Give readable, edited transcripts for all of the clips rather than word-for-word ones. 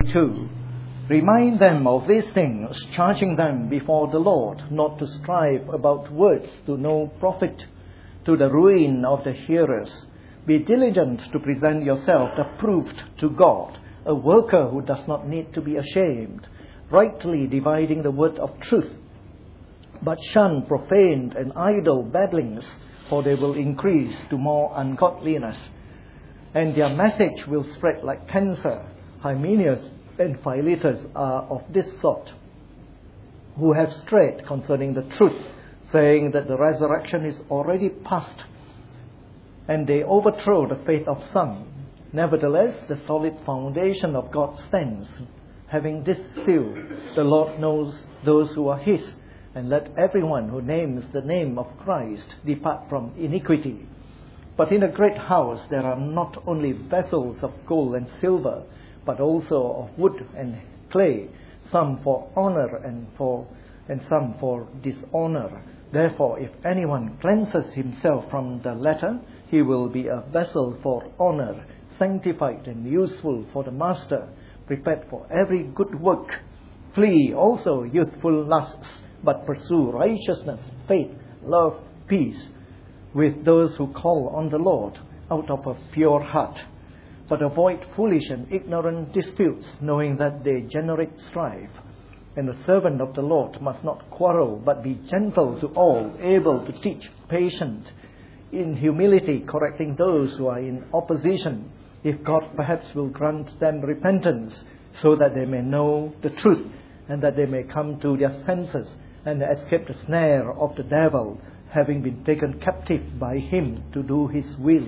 2. Remind them of these things, charging them before the Lord not to strive about words to no profit, to the ruin of the hearers. Be diligent to present yourself approved to God, a worker who does not need to be ashamed, rightly dividing the word of truth. But shun profane and idle babblings, for they will increase to more ungodliness, and their message will spread like cancer. Hymenaeus and Philetus are of this sort, who have strayed concerning the truth, saying that the resurrection is already past, and they overthrow the faith of some. Nevertheless, the solid foundation of God stands, having this seal: the Lord knows those who are His, and let everyone who names the name of Christ depart from iniquity. But in a great house there are not only vessels of gold and silver, but also of wood and clay, some for honor and some for dishonor. Therefore, if anyone cleanses himself from the latter, he will be a vessel for honor, sanctified and useful for the master, prepared for every good work. Flee also youthful lusts, but pursue righteousness, faith, love, peace, with those who call on the Lord out of a pure heart. But avoid foolish and ignorant disputes, knowing that they generate strife. And the servant of the Lord must not quarrel, but be gentle to all, able to teach, patient, in humility correcting those who are in opposition, if God perhaps will grant them repentance, so that they may know the truth, and that they may come to their senses, and escape the snare of the devil, having been taken captive by him to do his will.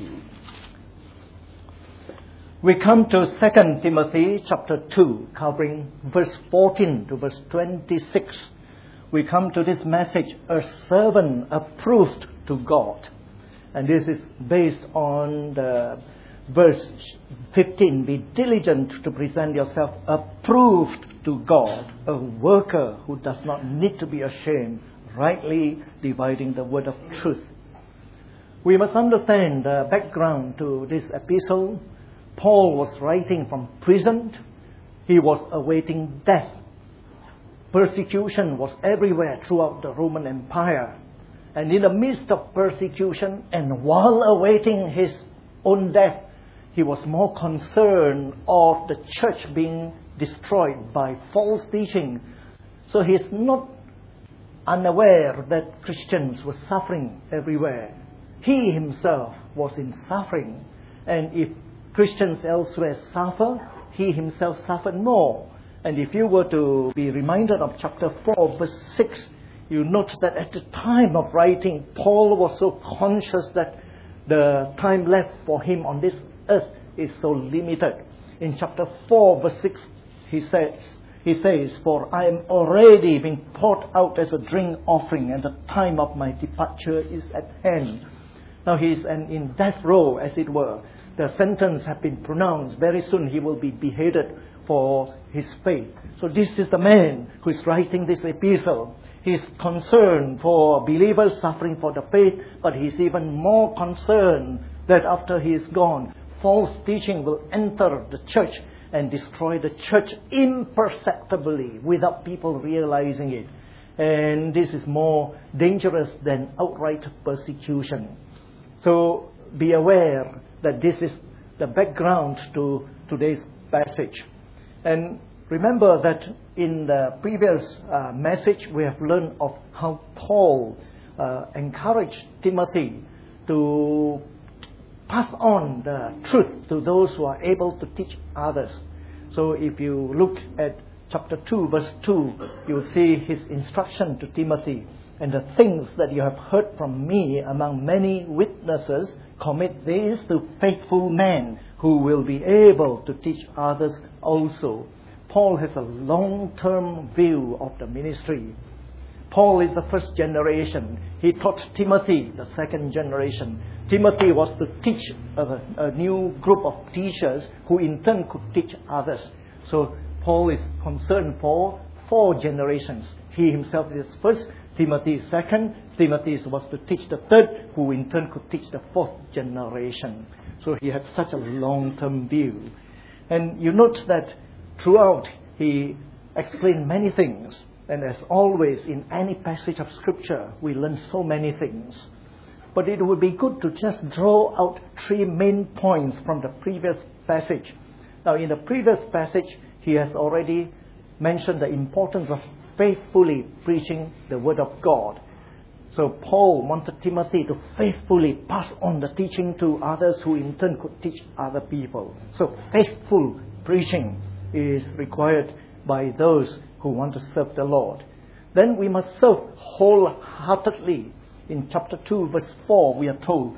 We come to 2 Timothy chapter 2, covering verse 14 to verse 26. We come to this message, a servant approved to God. And this is based on the verse 15. Be diligent to present yourself approved to God, a worker who does not need to be ashamed, rightly dividing the word of truth. We must understand the background to this epistle. Paul was writing from prison. He was awaiting death. Persecution was everywhere throughout the Roman Empire. And in the midst of persecution, and while awaiting his own death, he was more concerned of the church being destroyed by false teaching. So he's not unaware that Christians were suffering everywhere. He himself was in suffering. And if Christians elsewhere suffer, he himself suffered more. And if you were to be reminded of chapter 4, verse 6, you note that at the time of writing, Paul was so conscious that the time left for him on this earth is so limited. In chapter 4, verse 6, he says, "For I am already being poured out as a drink offering, and the time of my departure is at hand." Now he is in death row, as it were. The sentence has been pronounced. Very soon he will be beheaded for his faith. So this is the man who is writing this epistle. He is concerned for believers suffering for the faith, but he is even more concerned that after he is gone, false teaching will enter the church and destroy the church imperceptibly without people realizing it. And this is more dangerous than outright persecution. So be aware that this is the background to today's passage. And remember that in the previous message we have learned of how Paul encouraged Timothy to pass on the truth to those who are able to teach others. So if you look at chapter 2, verse 2, you'll see his instruction to Timothy. "And the things that you have heard from me among many witnesses, commit these to faithful men who will be able to teach others also." Paul has a long-term view of the ministry. Paul is the first generation. He taught Timothy, the second generation. Timothy was to teach a new group of teachers who in turn could teach others. So Paul is concerned for 4 generations. He himself is first, Timothy is second, Timothy was to teach the third, who in turn could teach the 4th generation. So he had such a long-term view. And you note that throughout, he explained many things. And as always, in any passage of Scripture, we learn so many things. But it would be good to just draw out 3 main points from the previous passage. Now, in the previous passage, he has already mentioned the importance of faithfully preaching the Word of God. So Paul wanted Timothy to faithfully pass on the teaching to others who in turn could teach other people. So faithful preaching is required by those who want to serve the Lord. Then we must serve wholeheartedly. In chapter 2, verse 4, we are told,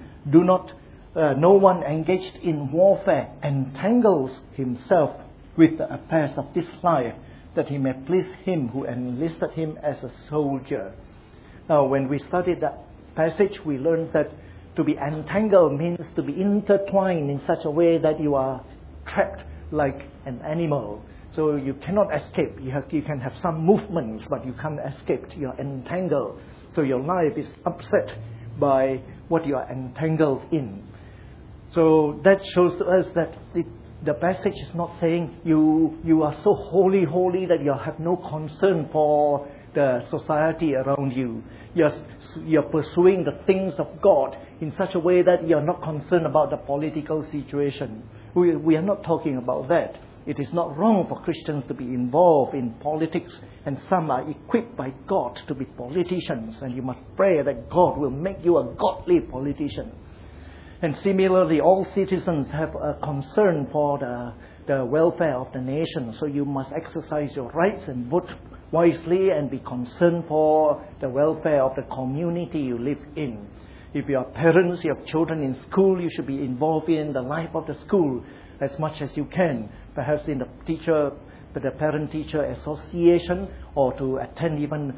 no one engaged in warfare entangles himself with the affairs of this life, that he may please him who enlisted him as a soldier. Now, when we studied that passage, we learned that to be entangled means to be intertwined in such a way that you are trapped like an animal. So you cannot escape. You can have some movements, but you can't escape. You are entangled. So your life is upset by what you are entangled in. So that shows to us that the passage is not saying you are so holy that you have no concern for the society around you. You're pursuing the things of God in such a way that you're not concerned about the political situation. We are not talking about that. It is not wrong for Christians to be involved in politics, and some are equipped by God to be politicians, and you must pray that God will make you a godly politician. And similarly, all citizens have a concern for the welfare of the nation, so you must exercise your rights and vote wisely and be concerned for the welfare of the community you live in. If you are parents, you have children in school, you should be involved in the life of the school as much as you can. Perhaps in the parent-teacher association, or to attend even,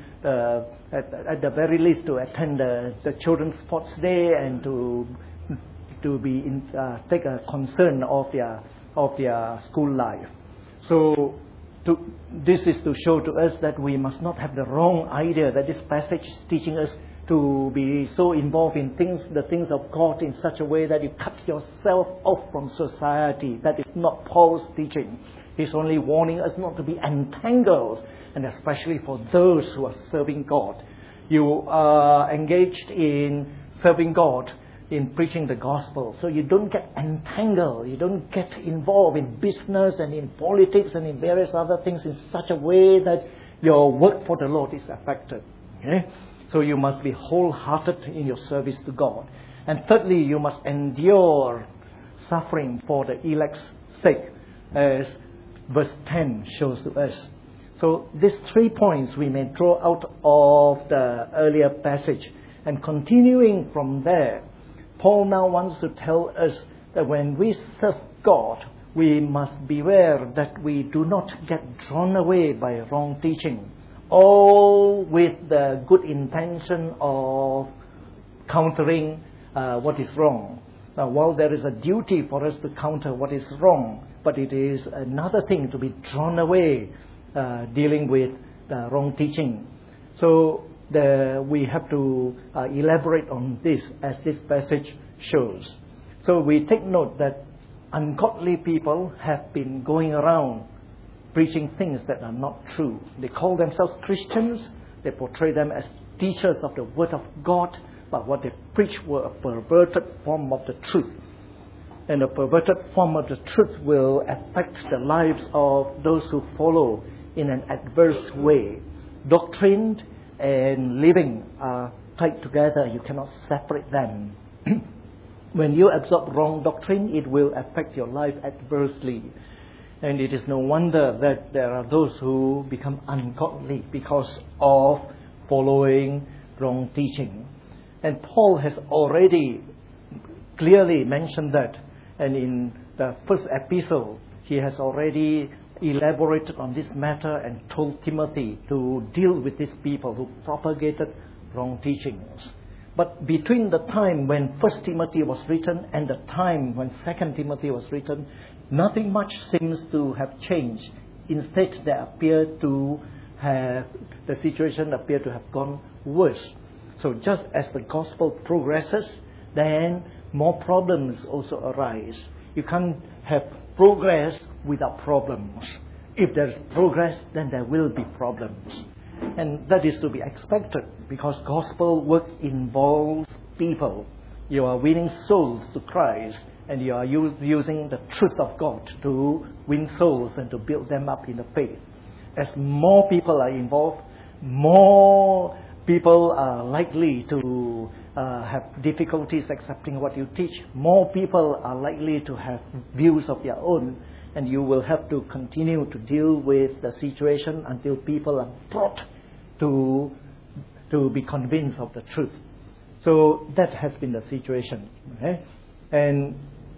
at the very least, to attend the children's sports day and to take a concern of their school life. So this is to show to us that we must not have the wrong idea that this passage is teaching us to be so involved in the things of God in such a way that you cut yourself off from society. That is not Paul's teaching. He's only warning us not to be entangled, and especially for those who are serving God. You are engaged in serving God, in preaching the gospel, so you don't get entangled, you don't get involved in business and in politics and in various other things in such a way that your work for the Lord is affected. Okay? So you must be wholehearted in your service to God. And thirdly, you must endure suffering for the elect's sake, as verse 10 shows to us. So these 3 points we may draw out of the earlier passage. And continuing from there, Paul now wants to tell us that when we serve God, we must beware that we do not get drawn away by wrong teaching, all with the good intention of countering what is wrong. Now, while there is a duty for us to counter what is wrong, but it is another thing to be drawn away dealing with the wrong teaching. So we have to elaborate on this as this passage shows. So we take note that ungodly people have been going around preaching things that are not true. They call themselves Christians. They portray them as teachers of the Word of God, but what they preach were a perverted form of the truth. And a perverted form of the truth will affect the lives of those who follow in an adverse way. Doctrine and living are tied together. You cannot separate them. When you absorb wrong doctrine, it will affect your life adversely. And it is no wonder that there are those who become ungodly because of following wrong teaching. And Paul has already clearly mentioned that. And in the first epistle, he has already elaborated on this matter and told Timothy to deal with these people who propagated wrong teachings. But between the time when 1 Timothy was written and the time when 2 Timothy was written, nothing much seems to have changed. Instead, the situation appeared to have gone worse. So just as the gospel progresses, then more problems also arise. You can't have progress without problems. If there is progress, then there will be problems. And that is to be expected, because gospel work involves people. You are winning souls to Christ, and you are using the truth of God to win souls and to build them up in the faith. As more people are involved, more people are likely to have difficulties accepting what you teach. More people are likely to have views of their own, and you will have to continue to deal with the situation until people are brought to be convinced of the truth. So that has been the situation. Okay? And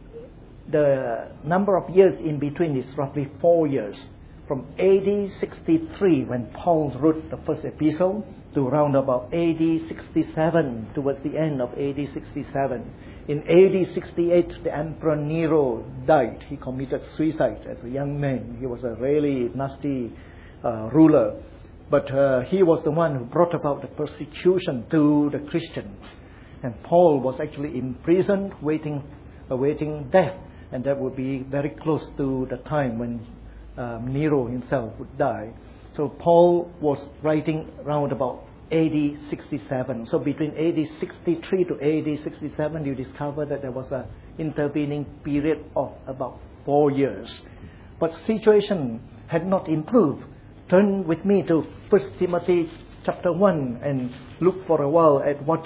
the number of years in between is roughly 4 years. From AD 63, when Paul wrote the first epistle, to around about AD 67, towards the end of AD 67. In AD 68, the Emperor Nero died. He committed suicide as a young man. He was a really nasty ruler. But he was the one who brought about the persecution to the Christians. And Paul was actually imprisoned, awaiting death. And that would be very close to the time when Nero himself would die. So Paul was writing around about AD 67. So between AD 63 to AD 67, you discover that there was an intervening period of about 4 years. But situation had not improved. Turn with me to 1 Timothy chapter 1 and look for a while at what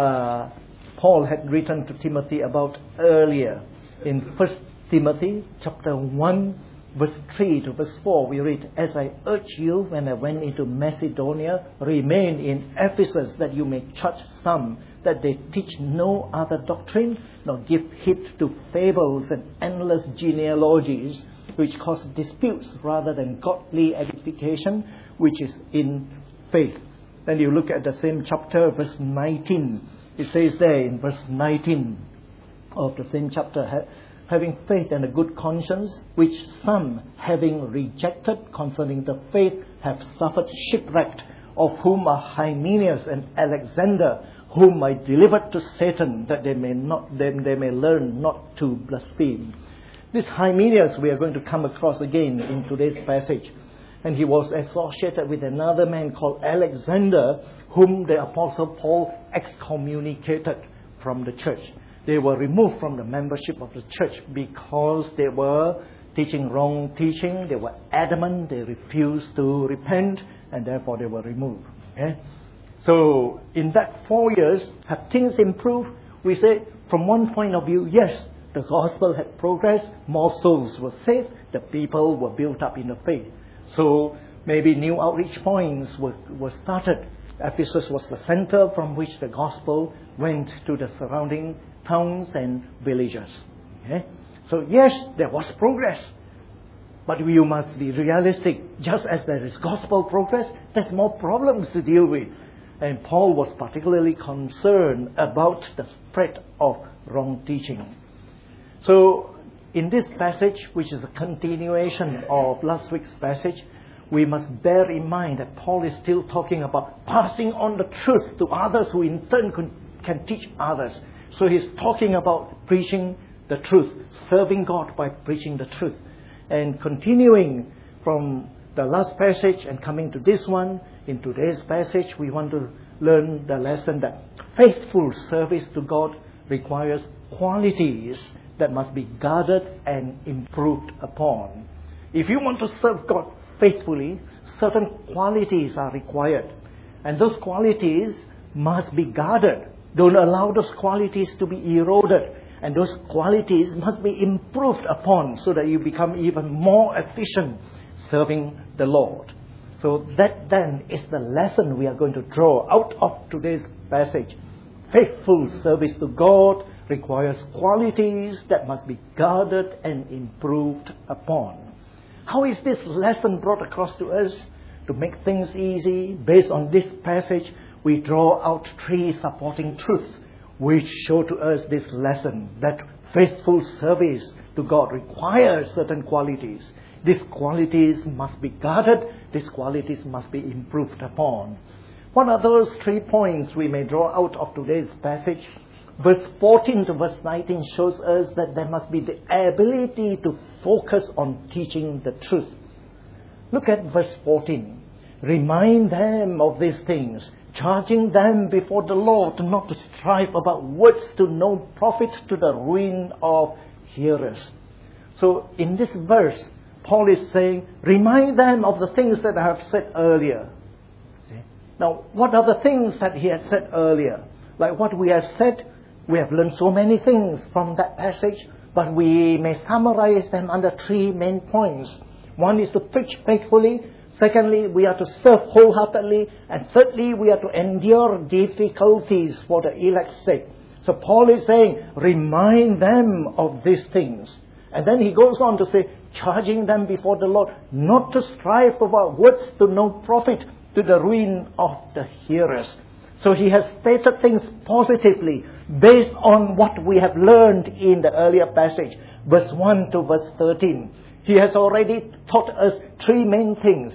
Paul had written to Timothy about earlier. In 1 Timothy chapter 1, verse 3 to verse 4, we read, "As I urged you when I went into Macedonia, remain in Ephesus, that you may charge some that they teach no other doctrine, nor give heed to fables and endless genealogies, which cause disputes rather than godly edification, which is in faith." Then you look at the same chapter, verse 19. It says there in verse 19 of the same chapter, "Having faith and a good conscience, which some, having rejected concerning the faith, have suffered shipwreck, of whom are Hymenaeus and Alexander, whom I delivered to Satan, that they may learn not to blaspheme." This Hymenaeus we are going to come across again in today's passage. And he was associated with another man called Alexander, whom the Apostle Paul excommunicated from the church. They were removed from the membership of the church because they were teaching wrong teaching. They were adamant. They refused to repent, and therefore they were removed. Okay? So in that 4 years, have things improved? We say, from one point of view, yes, the gospel had progressed. More souls were saved. The people were built up in the faith. So maybe new outreach points were started. Ephesus was the center from which the gospel went to the surrounding towns and villages. Okay? So yes, there was progress. But you must be realistic. Just as there is gospel progress, there's more problems to deal with. And Paul was particularly concerned about the spread of wrong teaching. So in this passage, which is a continuation of last week's passage, we must bear in mind that Paul is still talking about passing on the truth to others who in turn can teach others. So he's talking about preaching the truth, serving God by preaching the truth. And continuing from the last passage and coming to this one, in today's passage, we want to learn the lesson that faithful service to God requires qualities that must be guarded and improved upon. If you want to serve God faithfully, certain qualities are required. And those qualities must be guarded. Don't allow those qualities to be eroded. And those qualities must be improved upon so that you become even more efficient serving the Lord. So that then is the lesson we are going to draw out of today's passage. Faithful service to God requires qualities that must be guarded and improved upon. How is this lesson brought across to us? To make things easy, based on this passage, we draw out 3 supporting truths which show to us this lesson, that faithful service to God requires certain qualities. These qualities must be guarded. These qualities must be improved upon. What are those 3 points we may draw out of today's passage? Verse 14 to verse 19 shows us that there must be the ability to focus on teaching the truth. Look at verse 14. Remind them of these things, charging them before the Lord not to strive about words to no profit, to the ruin of hearers. So in this verse, Paul is saying, remind them of the things that I have said earlier. See? Now, what are the things that he had said earlier? Like what we have said, we have learned so many things from that passage, but we may summarize them under 3 main points. One is to preach faithfully. Secondly, we are to serve wholeheartedly. And thirdly, we are to endure difficulties for the elect's sake. So Paul is saying, remind them of these things. And then he goes on to say, charging them before the Lord not to strive about words to no profit, to the ruin of the hearers. So he has stated things positively based on what we have learned in the earlier passage, verse 1 to verse 13. He has already taught us 3 main things.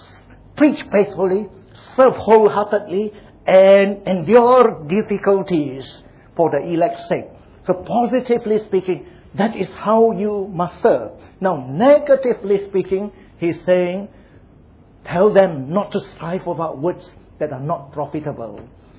Preach faithfully, serve wholeheartedly, and endure difficulties for the elect's sake. So positively speaking, that is how you must serve. Now, negatively speaking, he's saying, tell them not to strive about words that are not profitable.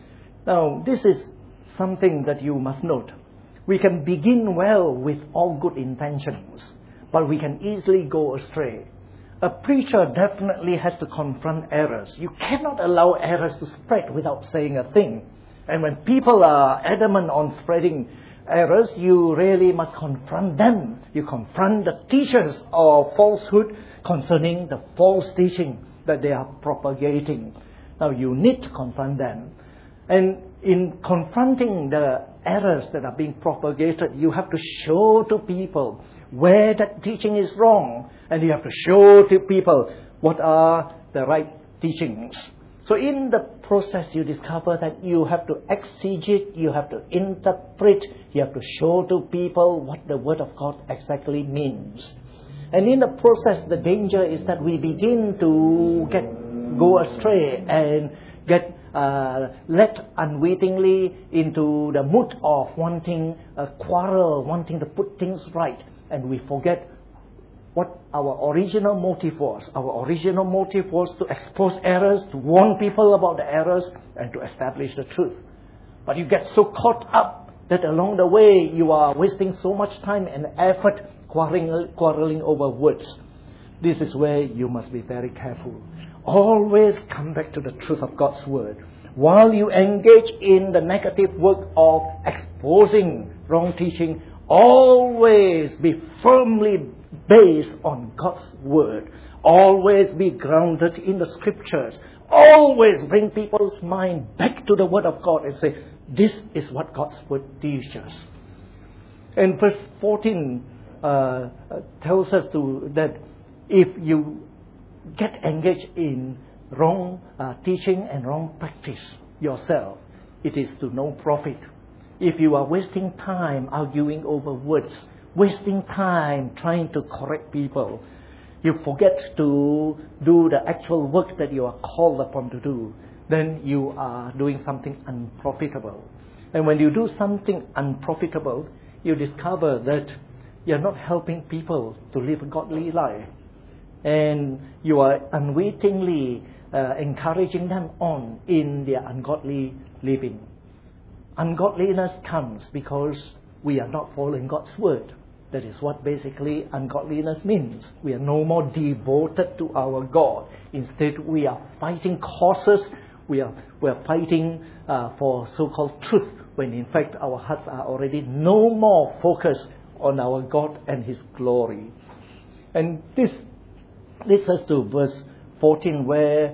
Now, this is something that you must note. We can begin well with all good intentions, but we can easily go astray. A preacher definitely has to confront errors. You cannot allow errors to spread without saying a thing. And when people are adamant on spreading errors, you really must confront them. You confront the teachers of falsehood concerning the false teaching that they are propagating. Now, you need to confront them. And in confronting the errors that are being propagated, you have to show to people where that teaching is wrong, and you have to show to people what are the right teachings. So in the process, you discover that you have to exegete, you have to interpret, you have to show to people what the Word of God exactly means. And in the process, the danger is that we begin to go astray and get led unwittingly into the mood of wanting a quarrel, wanting to put things right. And we forget what our original motive was. Our original motive was to expose errors, to warn people about the errors, and to establish the truth. But you get so caught up that along the way you are wasting so much time and effort quarreling over words. This is where you must be very careful. Always come back to the truth of God's Word. While you engage in the negative work of exposing wrong teaching, always be firmly based on God's Word. Always be grounded in the Scriptures. Always bring people's mind back to the Word of God and say, this is what God's Word teaches. And verse 14 tells us that if you get engaged in wrong teaching and wrong practice yourself, it is to no profit. If you are wasting time arguing over words, wasting time trying to correct people, you forget to do the actual work that you are called upon to do, then you are doing something unprofitable. And when you do something unprofitable, you discover that you're not helping people to live a godly life. And you are unwittingly encouraging them on in their ungodly living. Ungodliness comes because we are not following God's Word. That is what basically ungodliness means. We are no more devoted to our God. Instead, we are fighting causes. We are fighting for so-called truth, when in fact our hearts are already no more focused on our God and His glory. And this leads us to verse 15,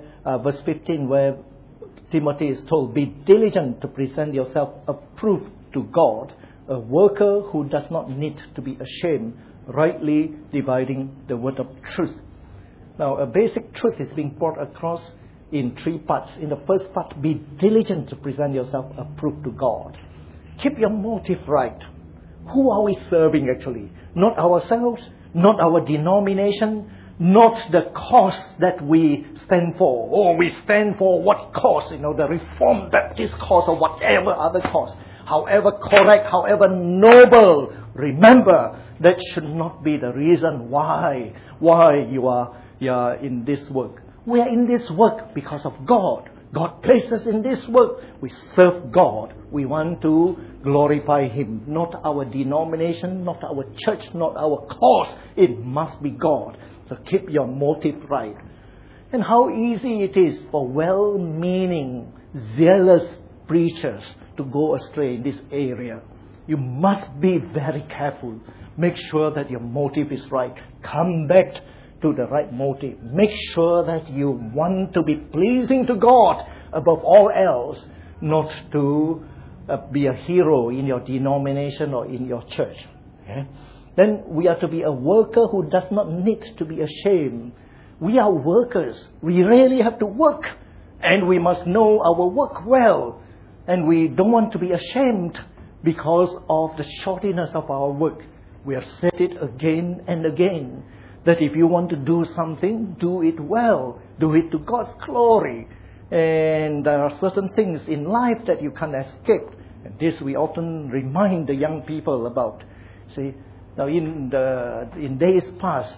where Timothy is told, be diligent to present yourself approved to God, a worker who does not need to be ashamed, rightly dividing the word of truth. Now, a basic truth is being brought across in 3 parts. In the first part, be diligent to present yourself approved to God. Keep your motive right. Who are we serving actually? Not ourselves, not our denomination, not the cause that we stand for. Oh, we stand for what cause? The Reformed Baptist cause or whatever other cause. However correct, however noble, remember that should not be the reason why you are we are in this work. We are in this work because of God. God placed us in this work. We serve God. We want to glorify Him. Not our denomination, not our church, not our cause. It must be God. So keep your motive right. And how easy it is for well-meaning, zealous preachers to go astray in this area. You must be very careful. Make sure that your motive is right. Come back to the right motive. Make sure that you want to be pleasing to God above all else, not to be a hero in your denomination or in your church. Okay? Then we are to be a worker who does not need to be ashamed. We are workers. We really have to work. And we must know our work well. And we don't want to be ashamed because of the shortness of our work. We have said it again and again, that if you want to do something, do it well. Do it to God's glory. And there are certain things in life that you can't escape. And this we often remind the young people about. See, now in days past,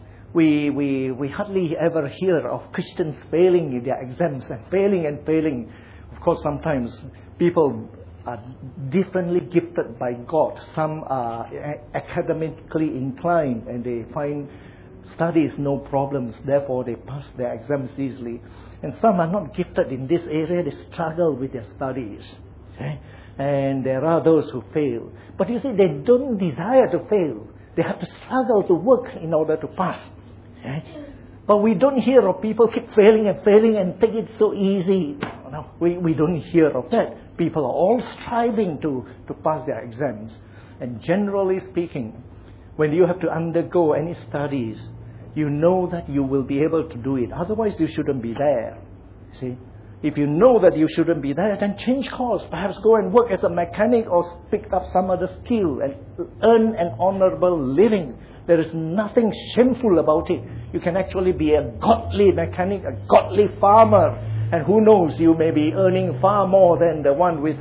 we hardly ever hear of Christians failing in their exams and failing. Of course, sometimes people are differently gifted by God. Some are academically inclined and they find studies no problems, therefore they pass their exams easily. And some are not gifted in this area, they struggle with their studies. Okay? And there are those who fail. But you see, they don't desire to fail. They have to struggle to work in order to pass. Okay? But we don't hear of people keep failing and take it so easy. No, we don't hear of that. People are all striving to pass their exams. And generally speaking, when you have to undergo any studies, you know that you will be able to do it. Otherwise, you shouldn't be there. See? If you know that you shouldn't be there, then change course. Perhaps go and work as a mechanic or pick up some other skill and earn an honorable living. There is nothing shameful about it. You can actually be a godly mechanic, a godly farmer. And who knows, you may be earning far more than the one with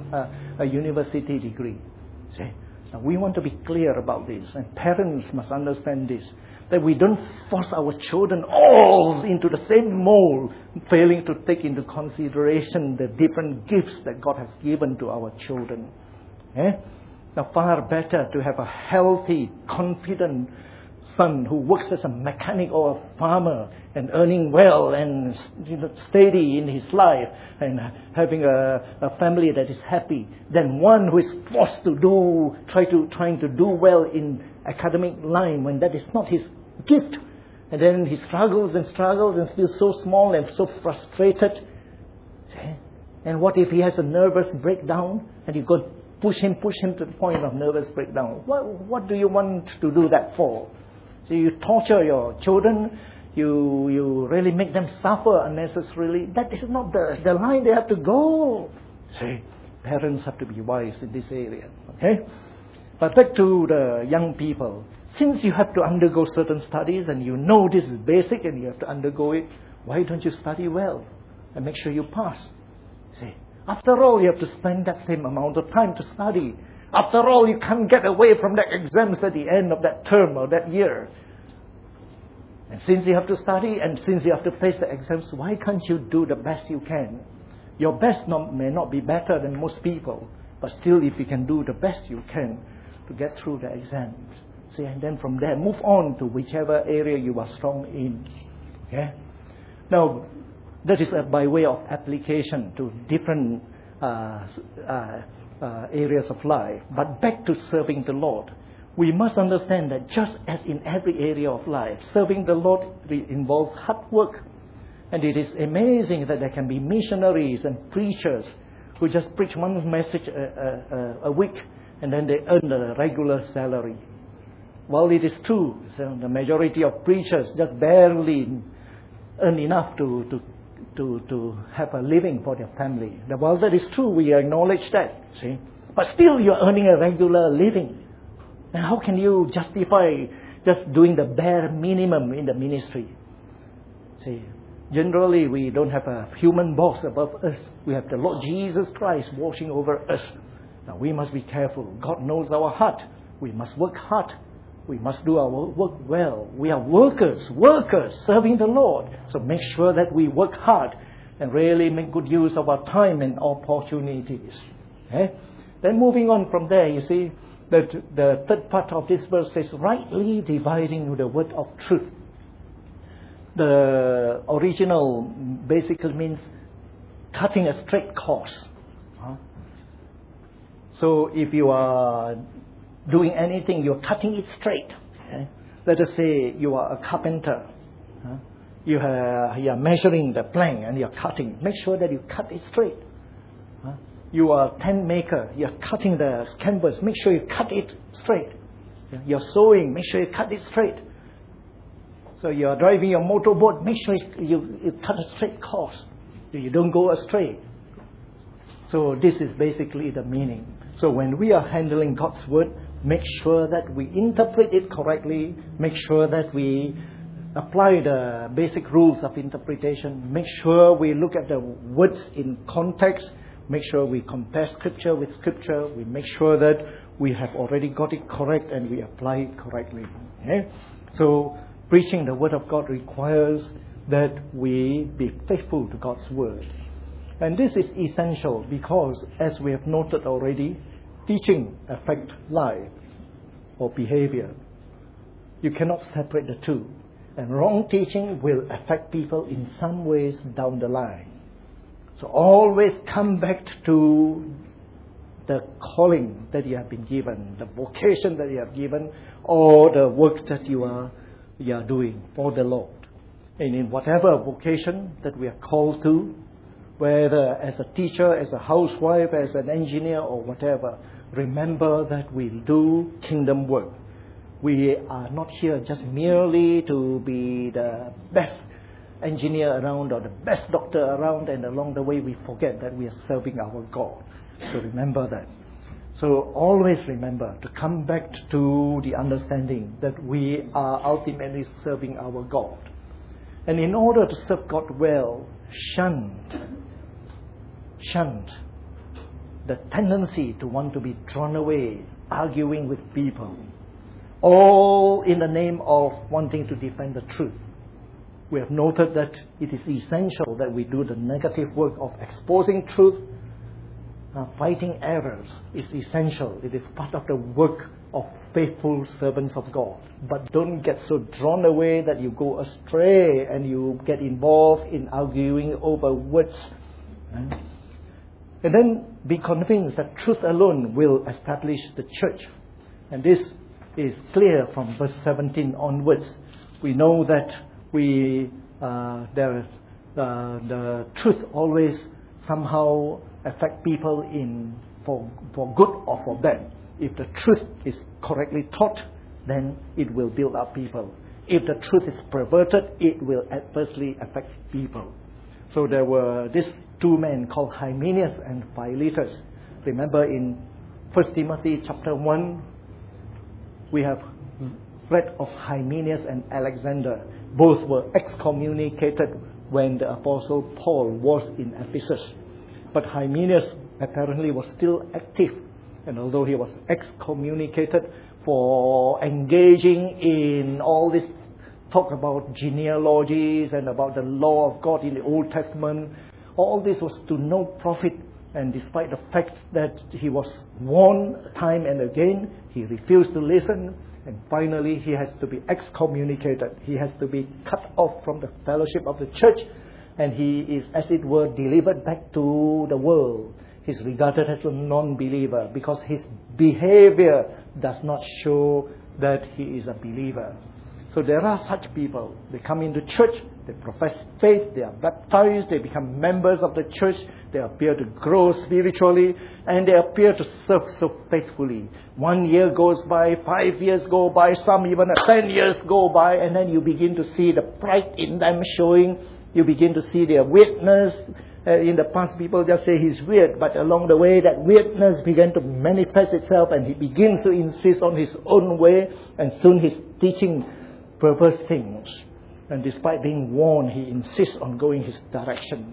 a university degree. See? Now, we want to be clear about this. And parents must understand this. That we don't force our children all into the same mold, failing to take into consideration the different gifts that God has given to our children. Now, far better to have a healthy, confident son who works as a mechanic or a farmer and earning well and steady in his life and having a family that is happy than one who is forced to trying to do well in academic line when that is not his gift. And then he struggles and feels so small and so frustrated. And what if he has a nervous breakdown and you go push him to the point of nervous breakdown? What do you want to do that for? So you torture your children, you really make them suffer unnecessarily. That is not the line they have to go. See, parents have to be wise in this area. Okay? But back to the young people. Since you have to undergo certain studies and you know this is basic and you have to undergo it, why don't you study well and make sure you pass? See, after all, you have to spend that same amount of time to study. After all, you can't get away from the exams at the end of that term or that year. And since you have to study and since you have to face the exams, why can't you do the best you can? Your best may not be better than most people, but still if you can do the best you can to get through the exams. See, and then from there, move on to whichever area you are strong in. Okay? Now, that is by way of application to different areas of life. But back to serving the Lord. We must understand that just as in every area of life, serving the Lord involves hard work. And it is amazing that there can be missionaries and preachers who just preach one message a week and then they earn a regular salary. Well, it is true. So the majority of preachers just barely earn enough to have a living for their family. Well, that is true. We acknowledge that. See, but still, you're earning a regular living. And how can you justify just doing the bare minimum in the ministry? See, generally, we don't have a human boss above us. We have the Lord Jesus Christ watching over us. Now, we must be careful. God knows our heart. We must work hard. We must do our work well. We are workers serving the Lord. So make sure that we work hard and really make good use of our time and opportunities. Okay? Then moving on from there, you see that the third part of this verse says, rightly dividing the word of truth. The original basically means cutting a straight course. So if you are doing anything, you're cutting it straight. Okay? Let us say you are a carpenter. You are measuring the plank and you're cutting. Make sure that you cut it straight. You are a tent maker. You're cutting the canvas. Make sure you cut it straight. You're sewing. Make sure you cut it straight. So you're driving your motorboat. Make sure you cut a straight course. You don't go astray. So this is basically the meaning. So when we are handling God's word, make sure that we interpret it correctly. Make sure that we apply the basic rules of interpretation. Make sure we look at the words in context. Make sure we compare Scripture with Scripture. We make sure that we have already got it correct and we apply it correctly. Okay? So preaching the Word of God requires that we be faithful to God's Word. And this is essential because, as we have noted already, teaching affects life or behavior. You cannot separate the two. And wrong teaching will affect people in some ways down the line. So always come back to the calling that you have been given, the vocation that you have given, or the work that you are doing for the Lord. And in whatever vocation that we are called to, whether as a teacher, as a housewife, as an engineer, or whatever, remember that we do kingdom work. We are not here just merely to be the best engineer around or the best doctor around, and along the way we forget that we are serving our God. So remember that. So always remember to come back to the understanding that we are ultimately serving our God. And in order to serve God well, shun the tendency to want to be drawn away, arguing with people, all in the name of wanting to defend the truth. We have noted that it is essential that we do the negative work of exposing truth. Fighting errors is essential. It is part of the work of faithful servants of God. But don't get so drawn away that you go astray and you get involved in arguing over words. And then be convinced that truth alone will establish the church. And this is clear from verse 17 onwards. We know that the truth always somehow affect people for good or for bad. If the truth is correctly taught, then it will build up people. If the truth is perverted, it will adversely affect people. So there were these two men called Hymenaeus and Philetus. Remember in 1 Timothy chapter 1, we have read of Hymenaeus and Alexander. Both were excommunicated when the Apostle Paul was in Ephesus. But Hymenaeus apparently was still active. And although he was excommunicated for engaging in all this talk about genealogies and about the law of God in the Old Testament, all this was to no profit. And despite the fact that he was warned time and again, he refused to listen. And finally, he has to be excommunicated. He has to be cut off from the fellowship of the church. And he is, as it were, delivered back to the world. He's regarded as a non-believer because his behavior does not show that he is a believer. So there are such people. They come into church, they profess faith, they are baptized, they become members of the church, they appear to grow spiritually, and they appear to serve so faithfully. 1 year goes by, 5 years go by, some even 10 years go by, and then you begin to see the pride in them showing. You begin to see their weirdness. In the past, people just say he's weird, but along the way, that weirdness began to manifest itself, and he begins to insist on his own way, and soon he's teaching perverse things. And despite being warned, he insists on going his direction.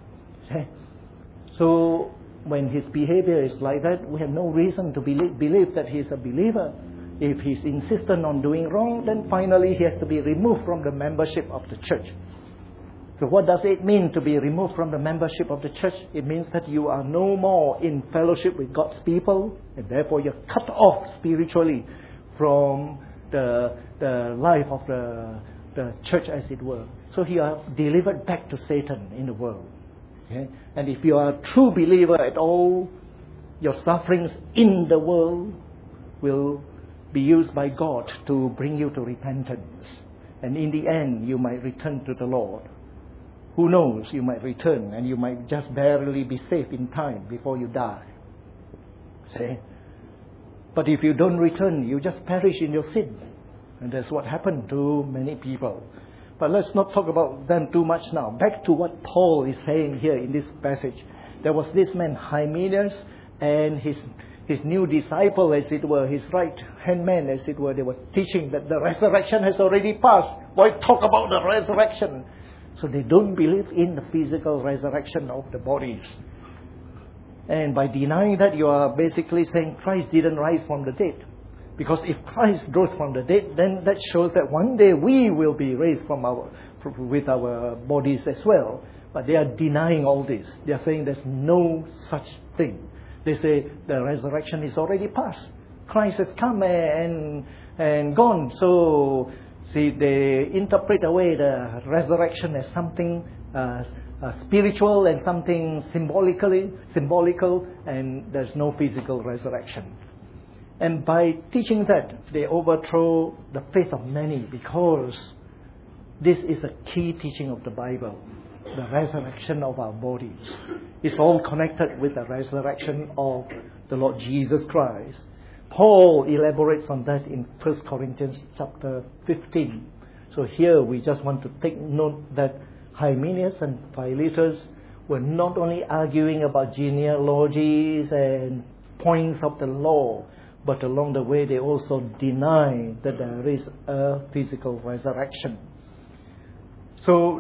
So when his behavior is like that, we have no reason to believe that he is a believer. If he's insistent on doing wrong, then finally he has to be removed from the membership of the church. So what does it mean to be removed from the membership of the church? It means that you are no more in fellowship with God's people, and therefore you're cut off spiritually from the life of the church, as it were. So you are delivered back to Satan in the world. Okay? And if you are a true believer at all, your sufferings in the world will be used by God to bring you to repentance. And in the end, you might return to the Lord. Who knows, you might return and you might just barely be saved in time before you die. See? But if you don't return, you just perish in your sin. And that's what happened to many people. But let's not talk about them too much now. Back to what Paul is saying here in this passage. There was this man, Hymenaeus, and his new disciple, as it were, his right-hand man, as it were. They were teaching that the resurrection has already passed. Why talk about the resurrection? So they don't believe in the physical resurrection of the bodies. And by denying that, you are basically saying Christ didn't rise from the dead. Because if Christ rose from the dead, then that shows that one day we will be raised with our bodies as well. But they are denying all this. They are saying there's no such thing. They say the resurrection is already past. Christ has come and gone. So, see, they interpret away the resurrection as something spiritual and something symbolical, and there's no physical resurrection. And by teaching that, they overthrow the faith of many, because this is a key teaching of the Bible. The resurrection of our bodies is all connected with the resurrection of the Lord Jesus Christ. Paul elaborates on that in 1 Corinthians chapter 15. So here we just want to take note that Hymenaeus and Philetus were not only arguing about genealogies and points of the law, but along the way they also deny that there is a physical resurrection. So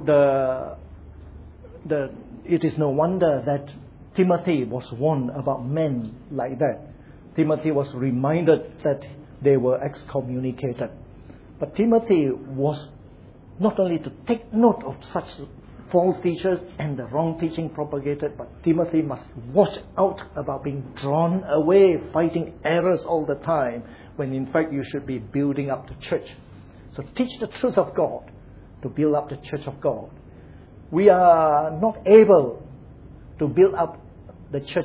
it is no wonder that Timothy was warned about men like that. Timothy was reminded that they were excommunicated. But Timothy was not only to take note of such false teachers and the wrong teaching propagated, but Timothy must watch out about being drawn away, fighting errors all the time, when in fact you should be building up the church. So teach the truth of God to build up the church of God. We are not able to build up the church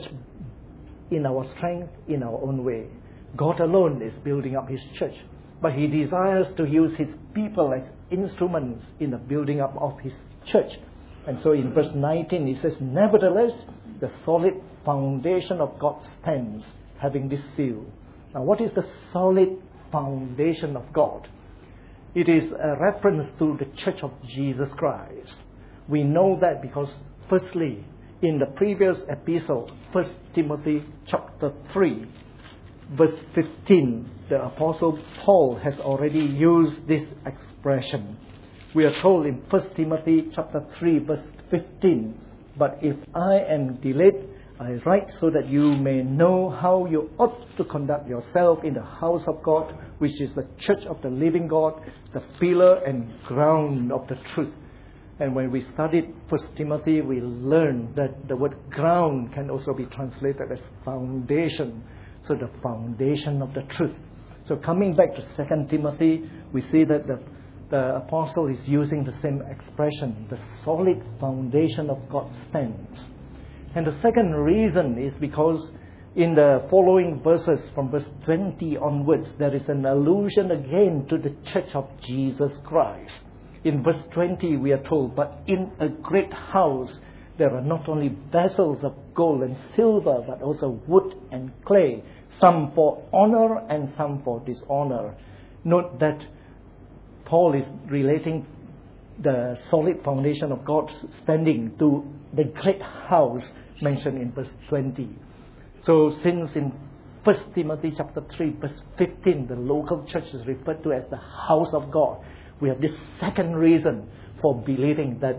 in our strength, in our own way. God alone is building up His church. But He desires to use His people as instruments in the building up of His church. And so in verse 19 He says, "Nevertheless, the solid foundation of God stands, having this seal." Now what is the solid foundation of God? It is a reference to the church of Jesus Christ. We know that because, firstly, in the previous epistle, 1 Timothy chapter 3, verse 15, the Apostle Paul has already used this expression. We are told in 1 Timothy chapter 3, verse 15, "But if I am delayed, I write so that you may know how you ought to conduct yourself in the house of God, which is the church of the living God, the pillar and ground of the truth." And when we studied 1 Timothy, we learned that the word ground can also be translated as foundation. So the foundation of the truth. So coming back to 2 Timothy, we see that the apostle is using the same expression. The solid foundation of God stands. And the second reason is because in the following verses from verse 20 onwards, there is an allusion again to the church of Jesus Christ. In verse 20 we are told, "But in a great house there are not only vessels of gold and silver, but also wood and clay, some for honor and some for dishonor." Note that Paul is relating the solid foundation of God standing to the great house mentioned in verse 20. So since in 1 Timothy chapter 3 verse 15 the local church is referred to as the house of God, we have this second reason for believing that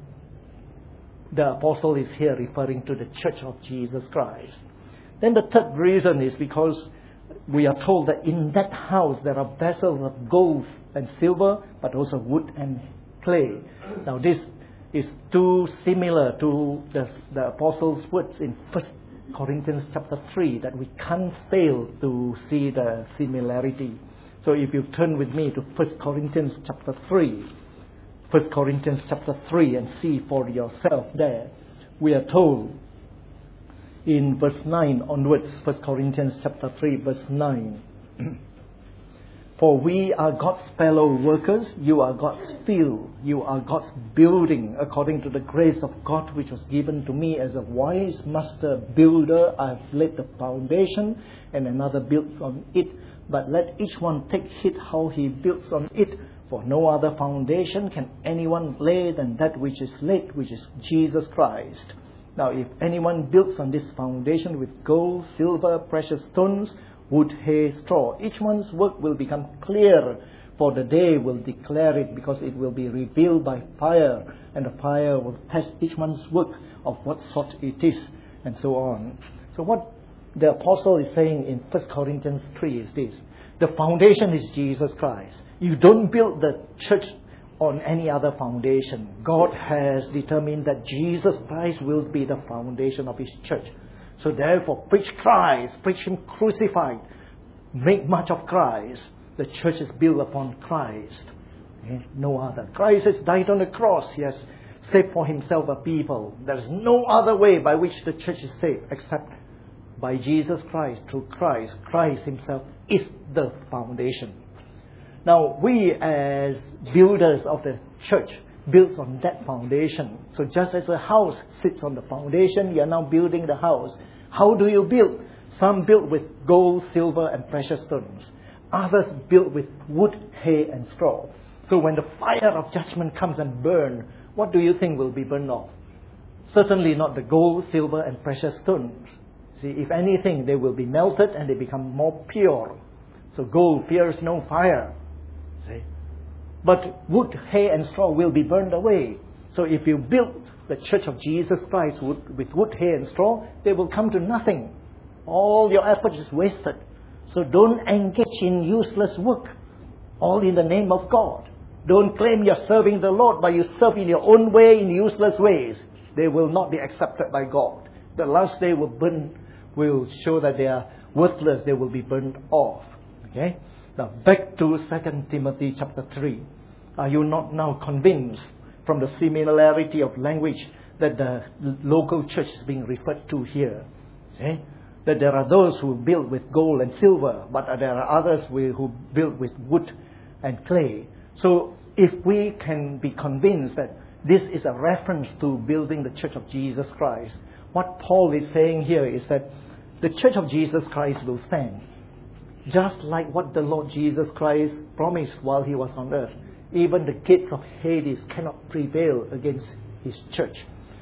the apostle is here referring to the church of Jesus Christ. Then the third reason is because we are told that in that house there are vessels of gold and silver, but also wood and clay. Now this is too similar to the apostles' words in 1 Corinthians chapter 3 that we can't fail to see the similarity. So if you turn with me to 1 Corinthians chapter 3, 1 Corinthians chapter 3 and see for yourself there, we are told in verse 9 onwards, 1 Corinthians chapter 3 verse 9, for we are God's fellow workers, you are God's field, you are God's building, according to the grace of God which was given to me as a wise master builder. I have laid the foundation, and another builds on it. But let each one take heed how he builds on it. For no other foundation can anyone lay than that which is laid, which is Jesus Christ. Now if anyone builds on this foundation with gold, silver, precious stones, wood, hay, straw, each one's work will become clear, for the day will declare it, because it will be revealed by fire, and the fire will test each one's work of what sort it is, and so on. So what the apostle is saying in 1 Corinthians 3 is this: the foundation is Jesus Christ. You don't build the church on any other foundation. God has determined that Jesus Christ will be the foundation of His church. So therefore, preach Christ, preach Him crucified, make much of Christ. The church is built upon Christ, no other. Christ has died on the cross. He has saved for Himself a people. There is no other way by which the church is saved except by Jesus Christ, through Christ. Christ Himself is the foundation. Now, we as builders of the church builds on that foundation. So just as a house sits on the foundation, you are now building the house. How do you build? Some build with gold, silver, and precious stones. Others build with wood, hay, and straw. So when the fire of judgment comes and burns, what do you think will be burned off? Certainly not the gold, silver, and precious stones. See, if anything, they will be melted and they become more pure. So gold fears no fire. See? But wood, hay, and straw will be burned away. So if you build the church of Jesus Christ with wood, hay, and straw, they will come to nothing. All your effort is wasted. So don't engage in useless work, all in the name of God. Don't claim you're serving the Lord, but you serve in your own way, in useless ways. They will not be accepted by God. The last day will show that they are worthless. They will be burned off. Okay? Now back to 2 Timothy chapter 3. Are you not now convinced from the similarity of language that the local church is being referred to here? Okay? That there are those who build with gold and silver, but there are others who build with wood and clay. So if we can be convinced that this is a reference to building the church of Jesus Christ, what Paul is saying here is that the church of Jesus Christ will stand, just like what the Lord Jesus Christ promised while He was on earth. Even the gates of Hades cannot prevail against His church.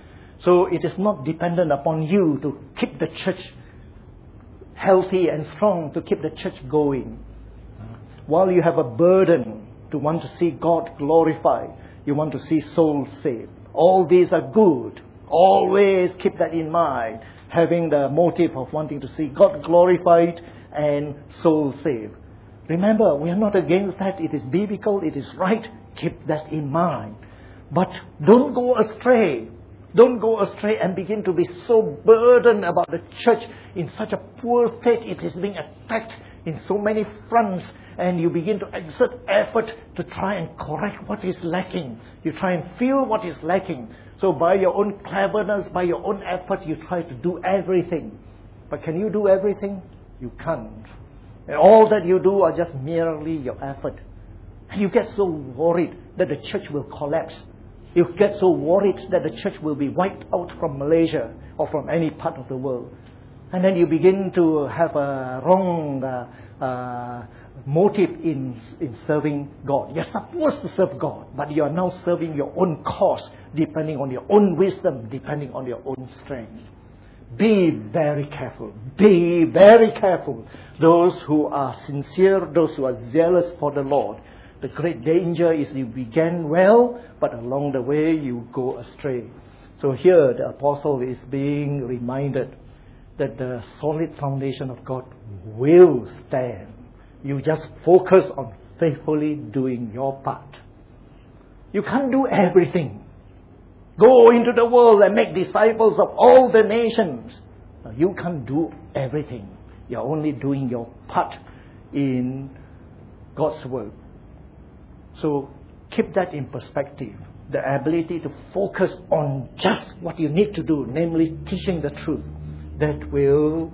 So it is not dependent upon you to keep the church healthy and strong, to keep the church going. While you have a burden to want to see God glorified, you want to see souls saved. All these are good. Always keep that in mind, having the motive of wanting to see God glorified and souls saved. Remember, we are not against that. It is biblical, it is right. Keep that in mind. But don't go astray. Don't go astray and begin to be so burdened about the church in such a poor state. It is being attacked in so many fronts, and you begin to exert effort to try and correct what is lacking. You try and feel what is lacking. So by your own cleverness, by your own effort, you try to do everything. But can you do everything? You can't. And all that you do are just merely your effort. And you get so worried that the church will collapse. You get so worried that the church will be wiped out from Malaysia or from any part of the world. And then you begin to have a wrong motive in serving God. You're supposed to serve God, but you are now serving your own cause, depending on your own wisdom, depending on your own strength. Be very careful. Be very careful. Those who are sincere, those who are zealous for the Lord. The great danger is you began well, but along the way you go astray. So here the apostle is being reminded that the solid foundation of God will stand. You just focus on faithfully doing your part. You can't do everything. Go into the world and make disciples of all the nations. No, you can't do everything. You're only doing your part in God's work. So keep that in perspective. The ability to focus on just what you need to do, namely teaching the truth. That will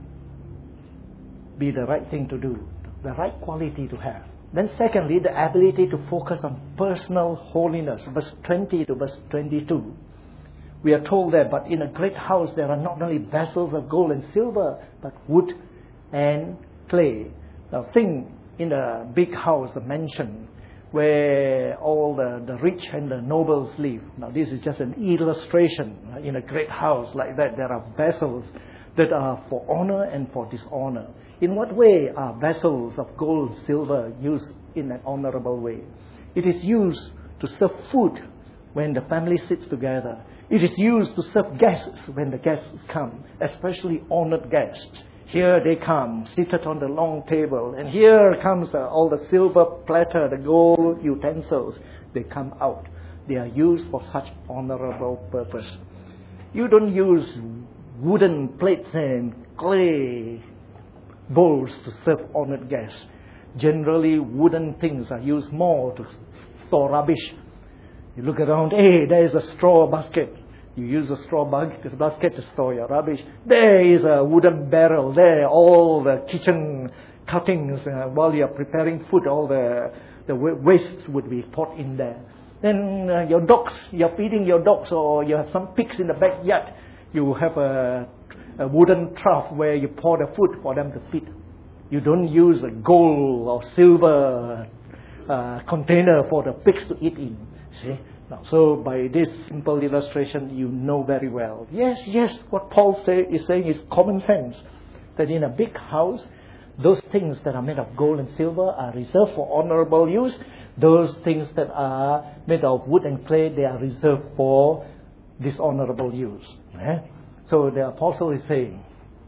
be the right thing to do, the right quality to have. Then secondly, the ability to focus on personal holiness. Verse 20 to verse 22. We are told that, but in a great house there are not only vessels of gold and silver, but wood and clay. Now think in a big house, a mansion, where all the rich and the nobles live. Now this is just an illustration. In a great house like that, there are vessels that are for honor and for dishonor. In what way are vessels of gold and silver used in an honorable way? It is used to serve food when the family sits together. It is used to serve guests when the guests come, especially honored guests. Here they come, seated on the long table, and here comes all the silver platter, the gold utensils. They come out. They are used for such honorable purpose. You don't use wooden plates and clay bowls to serve honored guests. Generally, wooden things are used more to store rubbish. You look around, hey, there is a straw basket. You use a straw basket to store your rubbish. There is a wooden barrel. There, all the kitchen cuttings, while you are preparing food, all the waste would be put in there. Then your dogs, you're feeding your dogs, or you have some pigs in the backyard. You have a wooden trough where you pour the food for them to feed. You don't use a gold or silver container for the pigs to eat in. See? Now, so by this simple illustration, you know very well. Yes, what Paul is saying is common sense. That in a big house, those things that are made of gold and silver are reserved for honorable use. Those things that are made of wood and clay, they are reserved for dishonorable use. So the apostle is saying,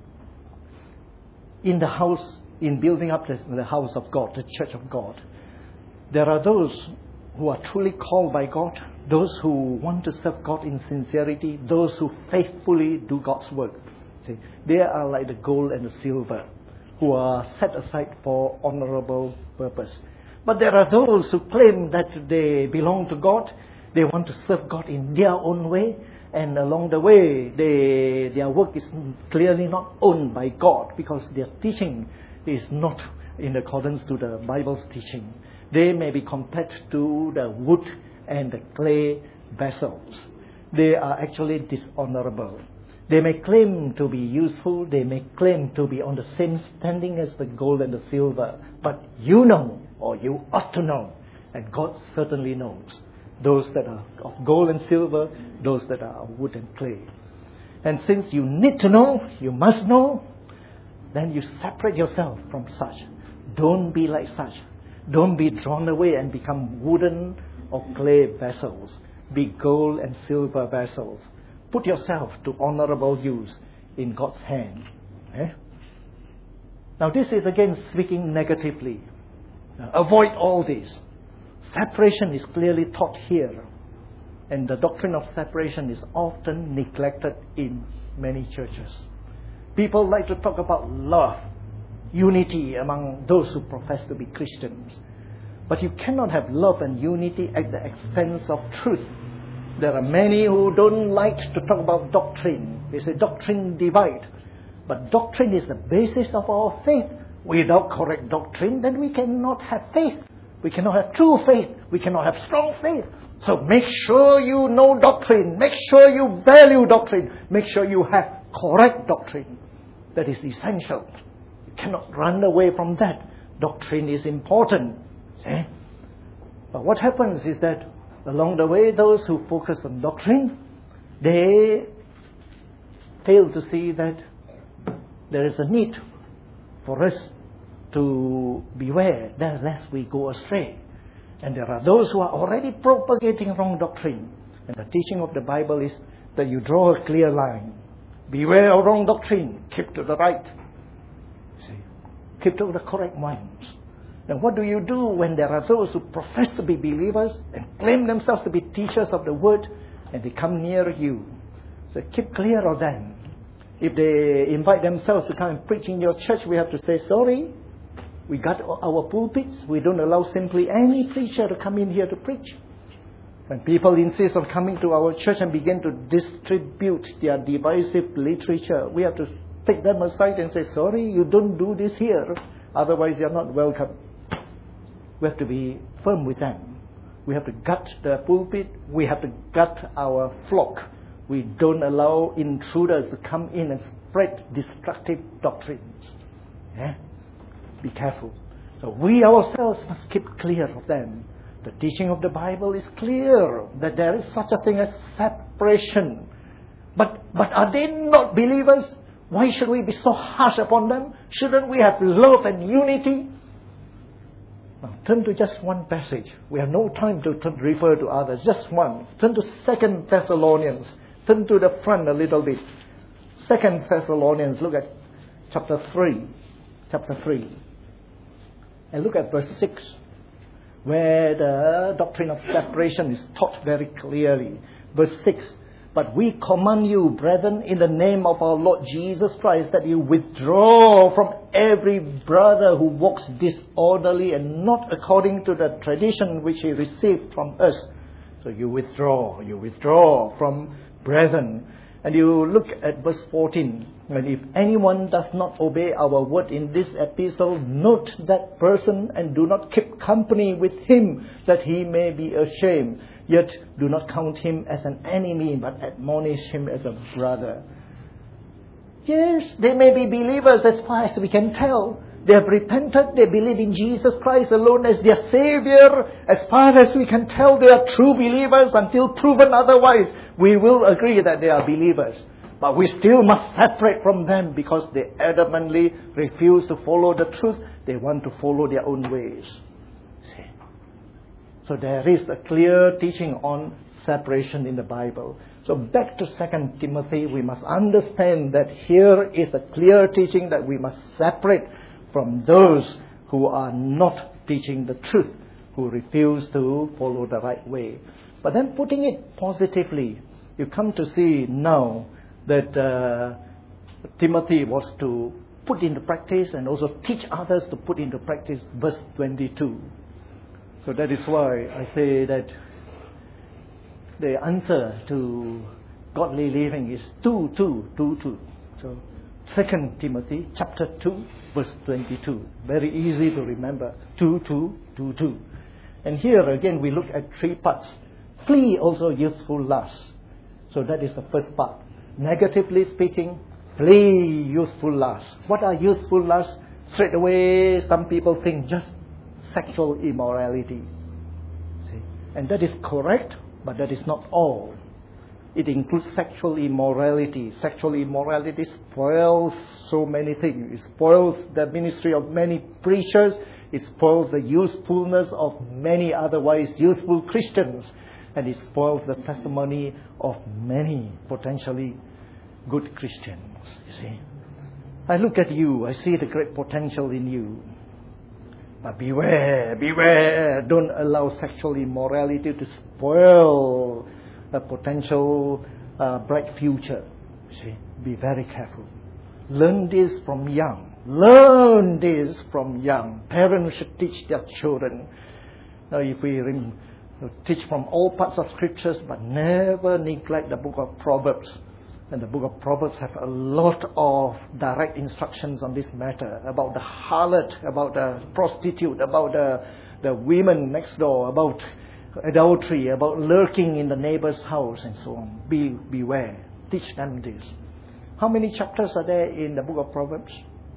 in the house, in building up the house of God, the church of God, there are those who are truly called by God, those who want to serve God in sincerity, those who faithfully do God's work. See, they are like the gold and the silver, who are set aside for honorable purpose. But there are those who claim that they belong to God, they want to serve God in their own way, and along the way, their work is clearly not owned by God, because their teaching is not in accordance to the Bible's teaching. They may be compared to the wood and the clay vessels. They are actually dishonorable. They may claim to be useful. They may claim to be on the same standing as the gold and the silver. But you know, or you ought to know, and God certainly knows, those that are of gold and silver, those that are of wood and clay. And since you need to know, you must know, then you separate yourself from such. Don't be like such. Don't be drawn away and become wooden or clay vessels. Be gold and silver vessels. Put yourself to honorable use in God's hand. Now this is again speaking negatively. Avoid all this. Separation is clearly taught here. And the doctrine of separation is often neglected in many churches. People like to talk about love, unity among those who profess to be Christians. But you cannot have love and unity at the expense of truth. There are many who don't like to talk about doctrine. They say doctrine divide. But doctrine is the basis of our faith. Without correct doctrine, then we cannot have faith. We cannot have true faith. We cannot have strong faith. So make sure you know doctrine. Make sure you value doctrine. Make sure you have correct doctrine. That is essential. You cannot run away from that. Doctrine is important. See? But what happens is that along the way, those who focus on doctrine, they fail to see that there is a need for us to beware that lest we go astray. And there are those who are already propagating wrong doctrine. And the teaching of the Bible is that you draw a clear line. Beware of wrong doctrine. Keep to the right. See? Keep to the correct ones. Then what do you do when there are those who profess to be believers and claim themselves to be teachers of the word and they come near you? So keep clear of them. If they invite themselves to come and preach in your church, we have to say, sorry, we got our pulpits. We don't allow simply any preacher to come in here to preach. When people insist on coming to our church and begin to distribute their divisive literature, we have to take them aside and say, sorry, you don't do this here. Otherwise, you're not welcome. We have to be firm with them. We have to gut the pulpit. We have to gut our flock. We don't allow intruders to come in and spread destructive doctrines. Yeah? Be careful. So we ourselves must keep clear of them. The teaching of the Bible is clear that there is such a thing as separation. But are they not believers? Why should we be so harsh upon them? Shouldn't we have love and unity? Now, turn to just one passage. We have no time to refer to others. Just one. Turn to 2 Thessalonians. Turn to the front a little bit. 2 Thessalonians, look at chapter 3. Chapter 3. And look at verse 6, where the doctrine of separation is taught very clearly. Verse 6, but we command you, brethren, in the name of our Lord Jesus Christ, that you withdraw from every brother who walks disorderly and not according to the tradition which he received from us. So you withdraw from brethren. And you look at verse 14. And if anyone does not obey our word in this epistle, note that person and do not keep company with him, that he may be ashamed. Yet do not count him as an enemy, but admonish him as a brother. Yes, they may be believers as far as we can tell. They have repented, they believe in Jesus Christ alone as their Savior. As far as we can tell, they are true believers until proven otherwise. We will agree that they are believers. But we still must separate from them because they adamantly refuse to follow the truth. They want to follow their own ways. See? So there is a clear teaching on separation in the Bible. So back to 2 Timothy, we must understand that here is a clear teaching that we must separate from those who are not teaching the truth, who refuse to follow the right way. But then putting it positively, you come to see now that Timothy was to put into practice and also teach others to put into practice verse 22. So that is why I say that the answer to godly living is 2:2:2:2. So 2 Timothy chapter 2 verse 22. Very easy to remember. 2:2:2:2. And here again we look at three parts. Flee also youthful lust. So that is the first part. Negatively speaking, flee youthful lust. What are youthful lusts? Straight away, some people think just sexual immorality. See? And that is correct, but that is not all. It includes sexual immorality. Sexual immorality spoils so many things. It spoils the ministry of many preachers. It spoils the usefulness of many otherwise useful Christians. And it spoils the testimony of many potentially good Christians. You see, I look at you, I see the great potential in you. But beware, beware, don't allow sexual immorality to spoil a potential bright future. You see, be very careful. Learn this from young. Learn this from young. Parents should teach their children. Now, if we teach from all parts of scriptures, but never neglect the book of Proverbs. And the book of Proverbs have a lot of direct instructions on this matter, about the harlot, about the prostitute, about the women next door, about adultery, about lurking in the neighbor's house, and so on. Beware. Teach them this. How many chapters are there in the book of Proverbs?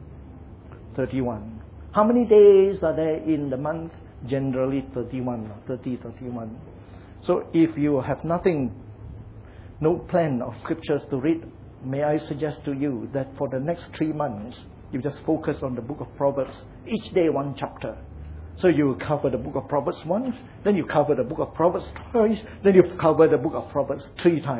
31. How many days are there in the month? Generally 31, 31. So if you have nothing, no plan of scriptures to read, may I suggest to you that for the next 3 months, you just focus on the book of Proverbs, each day one chapter. So you cover the book of Proverbs once, then you cover the book of Proverbs twice, then you cover the book of Proverbs 3 times.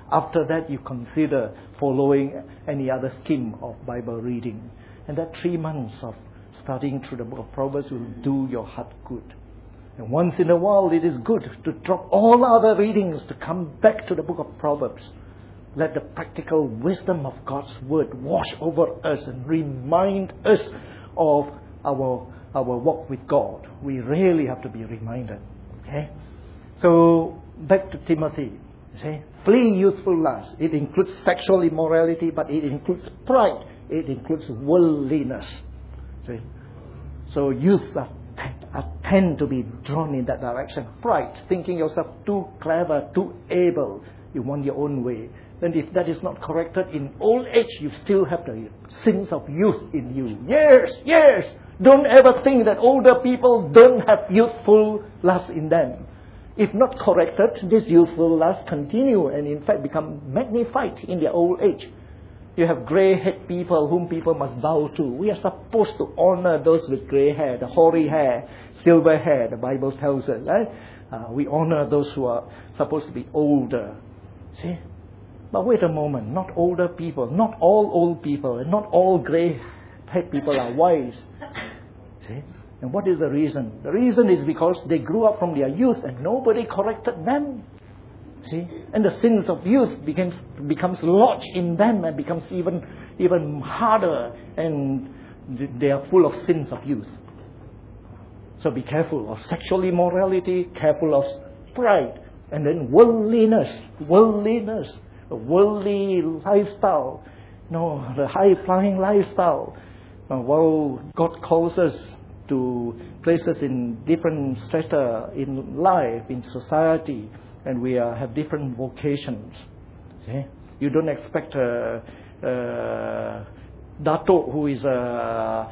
After that, you consider following any other scheme of Bible reading. And that 3 months of studying through the book of Proverbs will do your heart good. And once in a while, it is good to drop all other readings to come back to the book of Proverbs. Let the practical wisdom of God's word wash over us and remind us of our walk with God. We really have to be reminded. Okay? So, back to Timothy. See? Flee youthful lust. It includes sexual immorality, but it includes pride. It includes worldliness. See? So youth tend to be drawn in that direction. Pride, thinking yourself too clever, too able. You want your own way. Then if that is not corrected in old age, you still have the sins of youth in you. Yes. Don't ever think that older people don't have youthful lust in them. If not corrected, this youthful lust continue and in fact become magnified in their old age. You have grey-haired people whom people must bow to. We are supposed to honor those with grey hair, the hoary hair, silver hair, the Bible tells us. Right? We honor those who are supposed to be older. See? But wait a moment, not older people, not all old people, and not all grey-haired people are wise. See? And what is the reason? The reason is because they grew up from their youth and nobody corrected them. See? And the sins of youth becomes lodged in them and becomes even harder, and they are full of sins of youth. So be careful of sexual immorality, careful of pride, and then worldliness, a worldly lifestyle, the high-flying lifestyle. While God calls us to places in different strata in life, in society, and we have different vocations. See? You don't expect Dato, who is a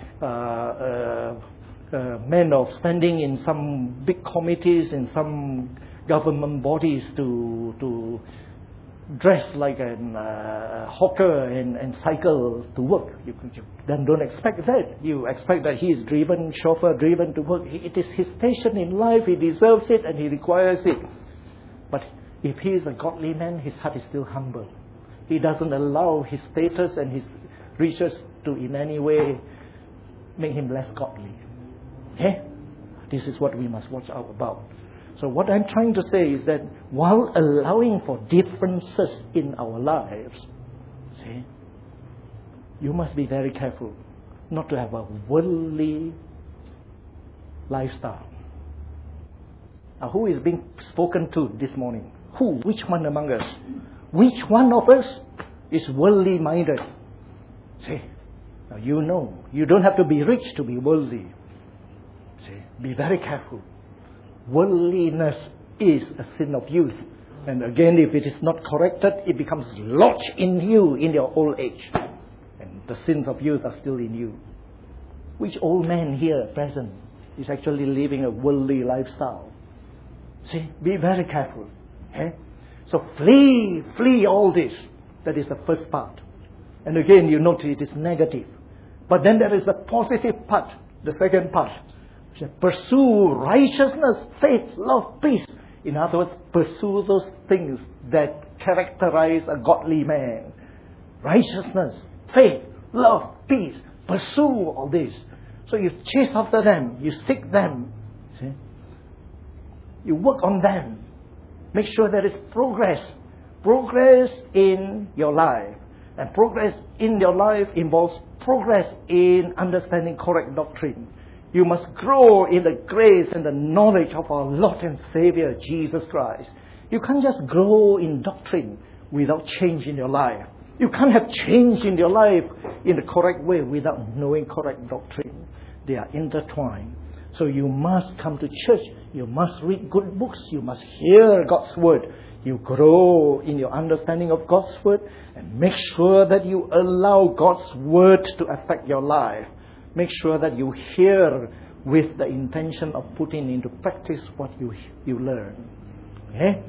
man of standing in some big committees, in some government bodies, to dress like a hawker and cycle to work. You then don't expect that. You expect that he is chauffeur driven to work. It is his station in life. He deserves it and he requires it. But if he is a godly man, his heart is still humble. He doesn't allow his status and his riches to in any way make him less godly. Okay? This is what we must watch out about. So what I'm trying to say is that while allowing for differences in our lives, see, you must be very careful not to have a worldly lifestyle. Now, who is being spoken to this morning? Who? Which one among us? Which one of us is worldly minded? See, now you know. You don't have to be rich to be worldly. See, be very careful. Worldliness is a sin of youth. And again, if it is not corrected, it becomes lodged in you in your old age. And the sins of youth are still in you. Which old man here present is actually living a worldly lifestyle? See, be very careful. Okay? So flee all this. That is the first part. And again, you notice it is negative. But then there is the positive part, the second part. Pursue righteousness, faith, love, peace. In other words, pursue those things that characterize a godly man. Righteousness, faith, love, peace. Pursue all this. So you chase after them. You seek them. See? You work on them. Make sure there is progress. Progress in your life. And progress in your life involves progress in understanding correct doctrine. You must grow in the grace and the knowledge of our Lord and Savior, Jesus Christ. You can't just grow in doctrine without change in your life. You can't have change in your life in the correct way without knowing correct doctrine. They are intertwined. So you must come to church. You must read good books. You must hear God's Word. You grow in your understanding of God's Word and make sure that you allow God's Word to affect your life. Make sure that you hear with the intention of putting into practice what you learn. Okay?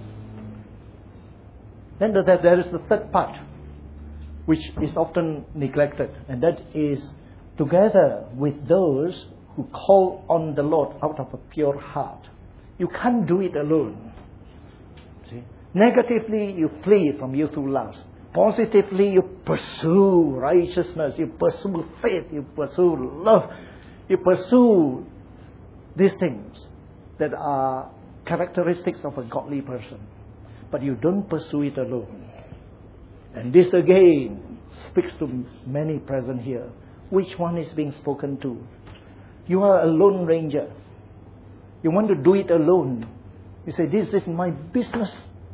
Then there is the third part, which is often neglected, and that is together with those who call on the Lord out of a pure heart. You can't do it alone. See? Negatively, you flee from youthful lust. Positively, you pursue righteousness, you pursue faith, you pursue love, you pursue these things that are characteristics of a godly person. But you don't pursue it alone. And this again speaks to many present here. Which one is being spoken to? You are a lone ranger. You want to do it alone. You say, this is my business.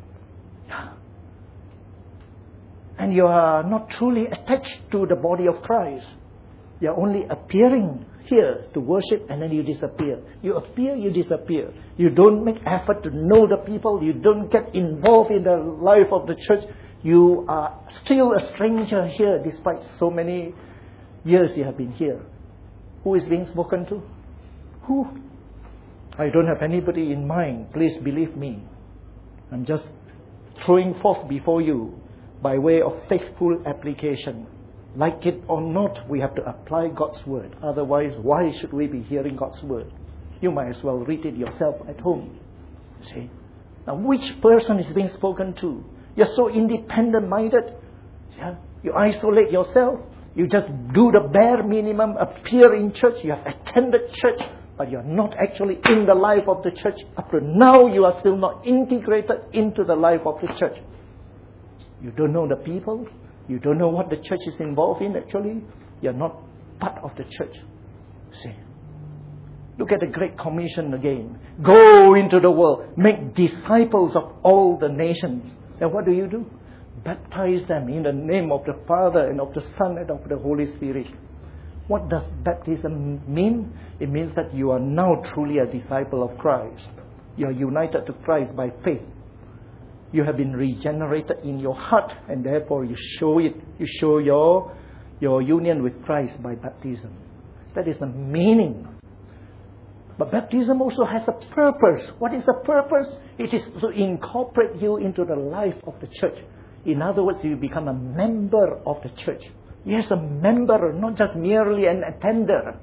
And you are not truly attached to the body of Christ. You are only appearing here to worship and then you disappear. You appear, you disappear. You don't make effort to know the people. You don't get involved in the life of the church. You are still a stranger here despite so many years you have been here. Who is being spoken to? Who? I don't have anybody in mind. Please believe me. I'm just throwing forth before you by way of faithful application. Like it or not, we have to apply God's word. Otherwise, why should we be hearing God's word? You might as well read it yourself at home. See? Now, which person is being spoken to? You're so independent-minded. Yeah? You isolate yourself. You just do the bare minimum, appear in church. You have attended church, but you're not actually in the life of the church. Up to now, you are still not integrated into the life of the church. You don't know the people. You don't know what the church is involved in actually. You're not part of the church. See? Look at the Great Commission again. Go into the world. Make disciples of all the nations. And what do? Baptize them in the name of the Father and of the Son and of the Holy Spirit. What does baptism mean? It means that you are now truly a disciple of Christ. You are united to Christ by faith. You have been regenerated in your heart, and therefore you show it. You show your union with Christ by baptism. That is the meaning. But baptism also has a purpose. What is the purpose? It is to incorporate you into the life of the church. In other words, you become a member of the church. Yes, a member, not just merely an attender.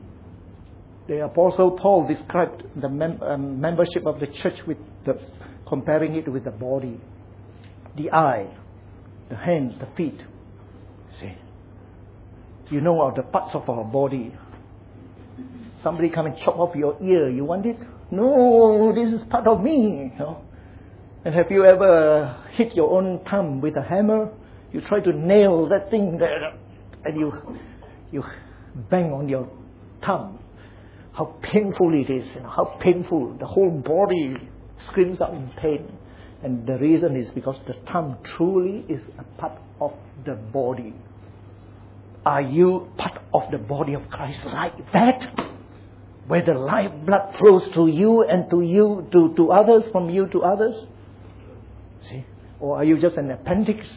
The Apostle Paul described the membership of the church with comparing it with the body, the eye, the hands, the feet. See, you know of the parts of our body. Somebody come and chop off your ear. You want it? No, this is part of me. You know? And have you ever hit your own thumb with a hammer? You try to nail that thing there, and you bang on your thumb. How painful it is! You know, how painful! The whole body screams out in pain. And the reason is because the thumb truly is a part of the body. Are you part of the body of Christ like that? Where the life blood flows to you and to others, from you to others? See? Or are you just an appendix?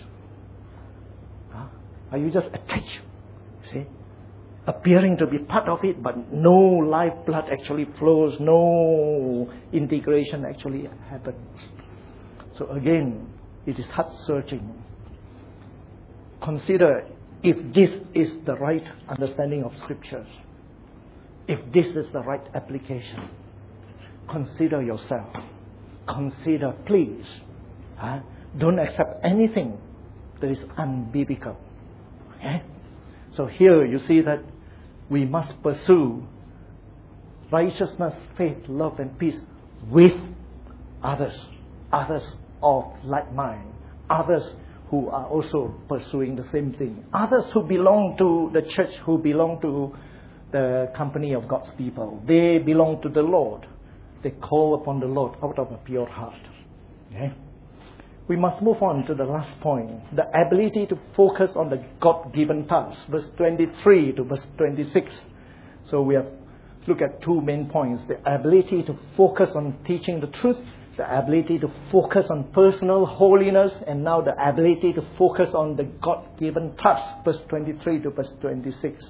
Huh? Are you just attached? See? Appearing to be part of it, but no life blood actually flows, no integration actually happens. So again, it is heart searching. Consider if this is the right understanding of scriptures. If this is the right application. Consider yourself. Consider, please. Don't accept anything that is unbiblical. Okay? So here you see that we must pursue righteousness, faith, love and peace with others. Others of like mind. Others who are also pursuing the same thing. Others who belong to the church, who belong to the company of God's people. They belong to the Lord. They call upon the Lord out of a pure heart. Okay? We must move on to the last point. The ability to focus on the God-given task. Verse 23 to verse 26. So we have looked at two main points. The ability to focus on teaching the truth. The ability to focus on personal holiness. And now the ability to focus on the God-given task. Verse 23 to verse 26.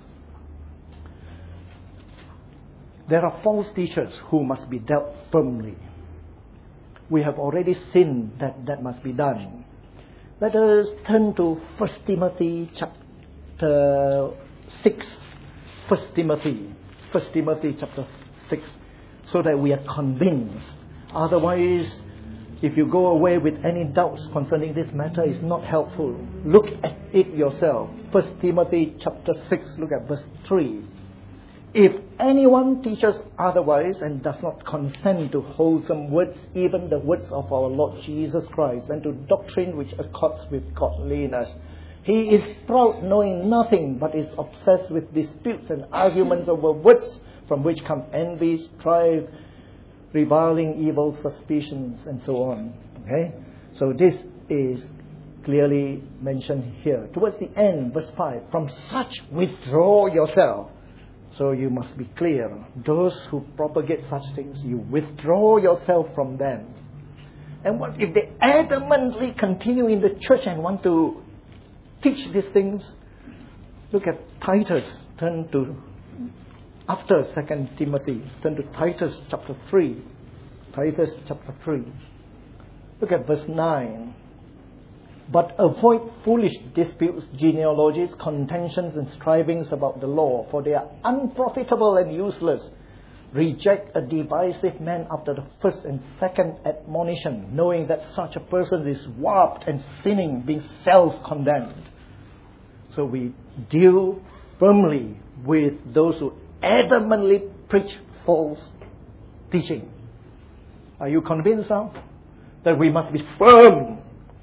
There are false teachers who must be dealt firmly. We have already seen that must be done. Let us turn to 1 Timothy chapter 6. 1 Timothy chapter 6. So that we are convinced. Otherwise, If you go away with any doubts concerning this matter, it's not helpful. Look at it yourself. 1 Timothy chapter 6, look at verse 3. If anyone teaches otherwise and does not consent to wholesome words, even the words of our Lord Jesus Christ, and to doctrine which accords with godliness, he is proud, knowing nothing, but is obsessed with disputes and arguments over words, from which come envy, strife, reviling, evil suspicions, and so on. Okay? So this is clearly mentioned here. Towards the end, verse 5, from such withdraw yourself. So you must be clear. Those who propagate such things, you withdraw yourself from them. And what if they adamantly continue in the church and want to teach these things? Look at Titus. Turn to, after 2 Timothy, turn to Titus chapter 3. Titus chapter 3. Look at verse 9. But avoid foolish disputes, genealogies, contentions, and strivings about the law, for they are unprofitable and useless. Reject a divisive man after the first and second admonition, knowing that such a person is warped and sinning, being self-condemned. So we deal firmly with those who adamantly preach false teaching. Are you convinced now that we must be firm?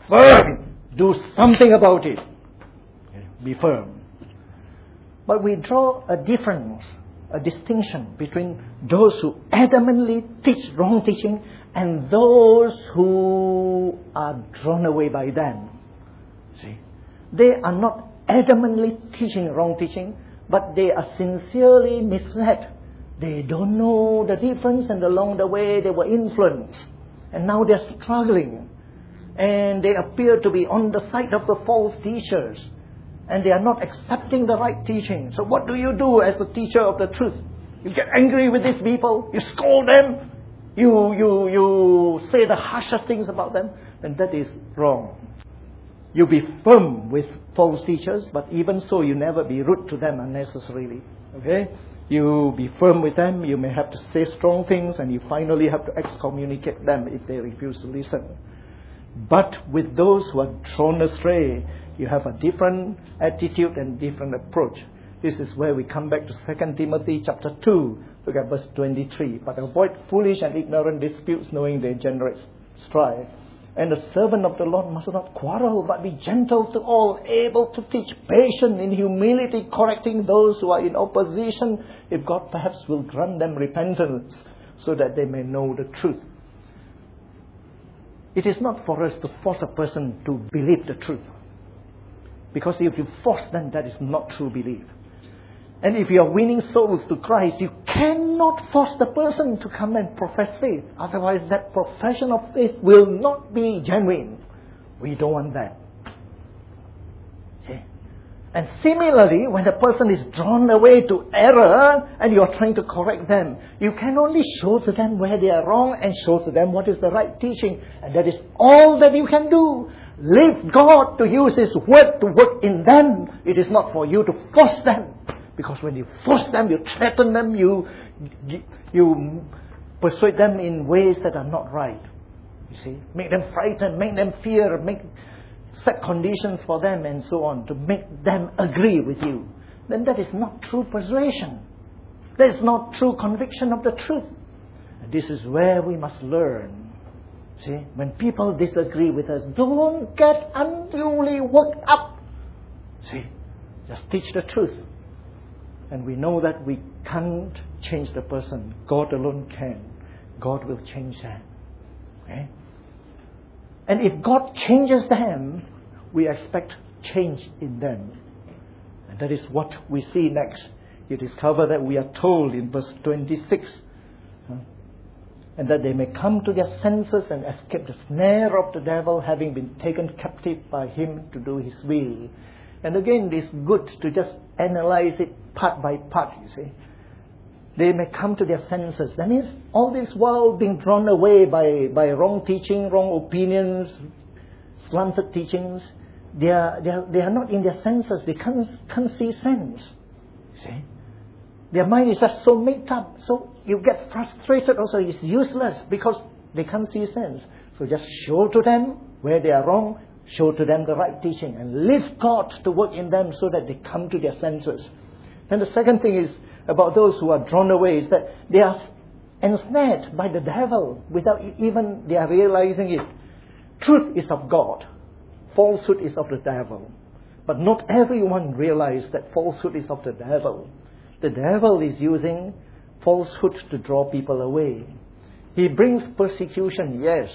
Do something about it. Be firm. But we draw a difference, a distinction between those who adamantly teach wrong teaching and those who are drawn away by them. See, they are not adamantly teaching wrong teaching, but they are sincerely misled. They don't know the difference, and along the way they were influenced. And now they're struggling. And they appear to be on the side of the false teachers. And they are not accepting the right teaching. So what do you do as a teacher of the truth? You get angry with these people. You scold them. You say the harshest things about them. And that is wrong. You be firm with false teachers, but even so, you never be rude to them unnecessarily. Okay? You be firm with them. You may have to say strong things, and you finally have to excommunicate them if they refuse to listen. But with those who are drawn astray, you have a different attitude and different approach. This is where we come back to 2 Timothy chapter 2. Look at verse 23. But avoid foolish and ignorant disputes, knowing they generate strife. And the servant of the Lord must not quarrel, but be gentle to all, able to teach, patient in humility, correcting those who are in opposition, if God perhaps will grant them repentance, so that they may know the truth. It is not for us to force a person to believe the truth. Because if you force them, that is not true belief. And if you are winning souls to Christ, you cannot force the person to come and profess faith. Otherwise, that profession of faith will not be genuine. We don't want that. See? And similarly, when a person is drawn away to error and you are trying to correct them, you can only show to them where they are wrong and show to them what is the right teaching. And that is all that you can do. Leave God to use His word to work in them. It is not for you to force them. Because when you force them, you threaten them, you persuade them in ways that are not right. You see, make them frightened, make them fear, set conditions for them and so on to make them agree with you. Then that is not true persuasion. That is not true conviction of the truth. And this is where we must learn. See, when people disagree with us, don't get unduly worked up. See, just teach the truth. And we know that we can't change the person. God alone can. God will change them. Okay? And if God changes them, we expect change in them. And that is what we see next. You discover that we are told in verse 26, and that they may come to their senses and escape the snare of the devil, having been taken captive by him to do his will. And again, it is good to just analyze it part by part, you see. They may come to their senses. That means all this while being drawn away by wrong teaching, wrong opinions, slanted teachings, they are not in their senses. They can't see sense. See? Their mind is just so made up. So you get frustrated also. It's useless because they can't see sense. So just show to them where they are wrong, show to them the right teaching, and leave God to work in them so that they come to their senses. And the second thing is about those who are drawn away is that they are ensnared by the devil without even they are realizing it. Truth is of God. Falsehood is of the devil. But not everyone realizes that falsehood is of the devil. The devil is using falsehood to draw people away. He brings persecution, yes.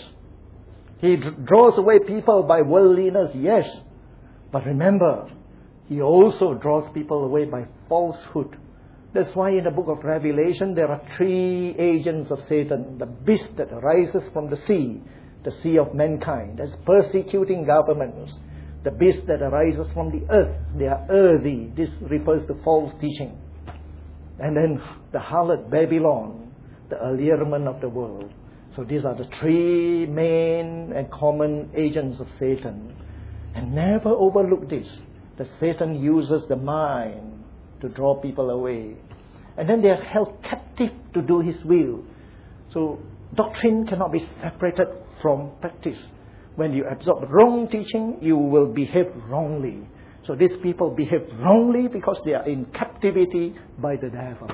He draws away people by worldliness, yes. But remember, he also draws people away by falsehood. That's why in the book of Revelation there are 3 agents of Satan. The beast that arises from the sea of mankind, that's persecuting governments. The beast that arises from the earth, they are earthy. This refers to false teaching. And then the harlot Babylon, the allurement of the world. So these are the 3 main and common agents of Satan. And never overlook this, that Satan uses the mind to draw people away. And then they are held captive to do his will. So doctrine cannot be separated from practice. When you absorb wrong teaching, you will behave wrongly. So these people behave wrongly because they are in captivity by the devil.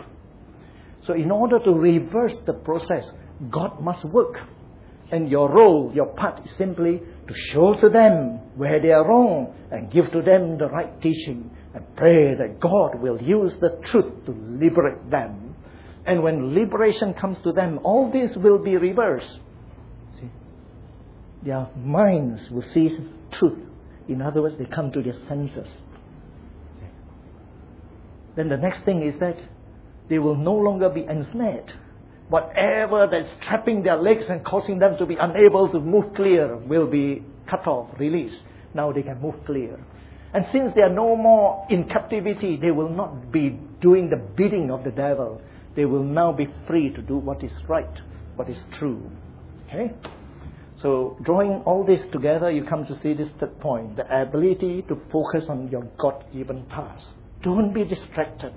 So in order to reverse the process, God must work. And your role, your part is simply to show to them where they are wrong and give to them the right teaching and pray that God will use the truth to liberate them. And when liberation comes to them, all this will be reversed. See? Their minds will see truth. In other words, they come to their senses. See? Then the next thing is that they will no longer be ensnared. Whatever that's trapping their legs and causing them to be unable to move clear will be cut off, released. Now they can move clear. And since they are no more in captivity, they will not be doing the bidding of the devil. They will now be free to do what is right, what is true. Okay? So drawing all this together, you come to see this third point, the ability to focus on your God-given task. Don't be distracted.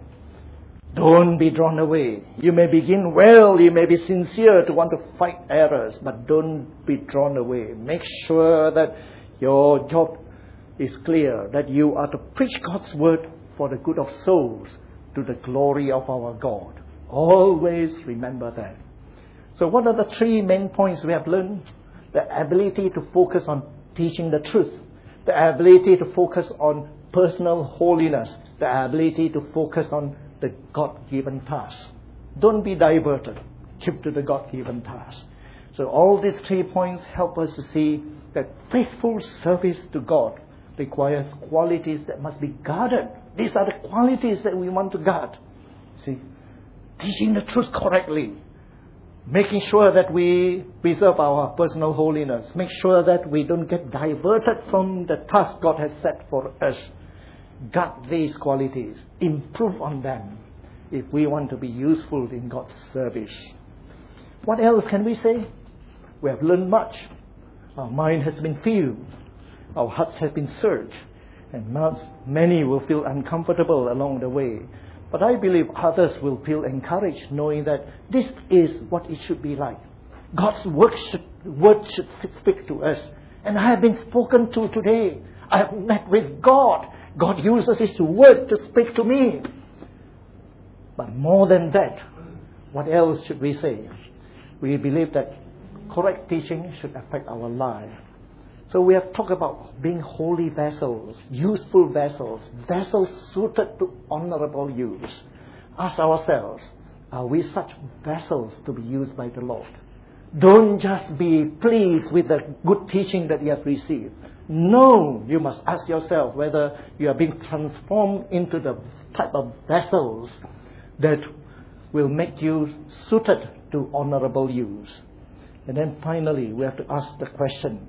Don't be drawn away. You may begin well, you may be sincere to want to fight errors, but don't be drawn away. Make sure that your job is clear, that you are to preach God's word for the good of souls to the glory of our God. Always remember that. So what are the 3 main points we have learned? The ability to focus on teaching the truth. The ability to focus on personal holiness. The ability to focus on the God-given task. Don't be diverted. Keep to the God-given task. So all these 3 points help us to see that faithful service to God requires qualities that must be guarded. These are the qualities that we want to guard. See, teaching the truth correctly, making sure that we preserve our personal holiness, make sure that we don't get diverted from the task God has set for us. Guard these qualities, improve on them if we want to be useful in God's service. What else can we say? We have learned much. Our mind has been filled. Our hearts have been searched. And many will feel uncomfortable along the way. But I believe others will feel encouraged knowing that this is what it should be like. God's word should speak to us. And I have been spoken to today. I have met with God. God uses His word to speak to me. But more than that, what else should we say? We believe that correct teaching should affect our life. So we have talked about being holy vessels, useful vessels, vessels suited to honorable use. Ask ourselves, are we such vessels to be used by the Lord? Don't just be pleased with the good teaching that you have received. No, you must ask yourself whether you are being transformed into the type of vessels that will make you suited to honorable use. And then finally, we have to ask the question,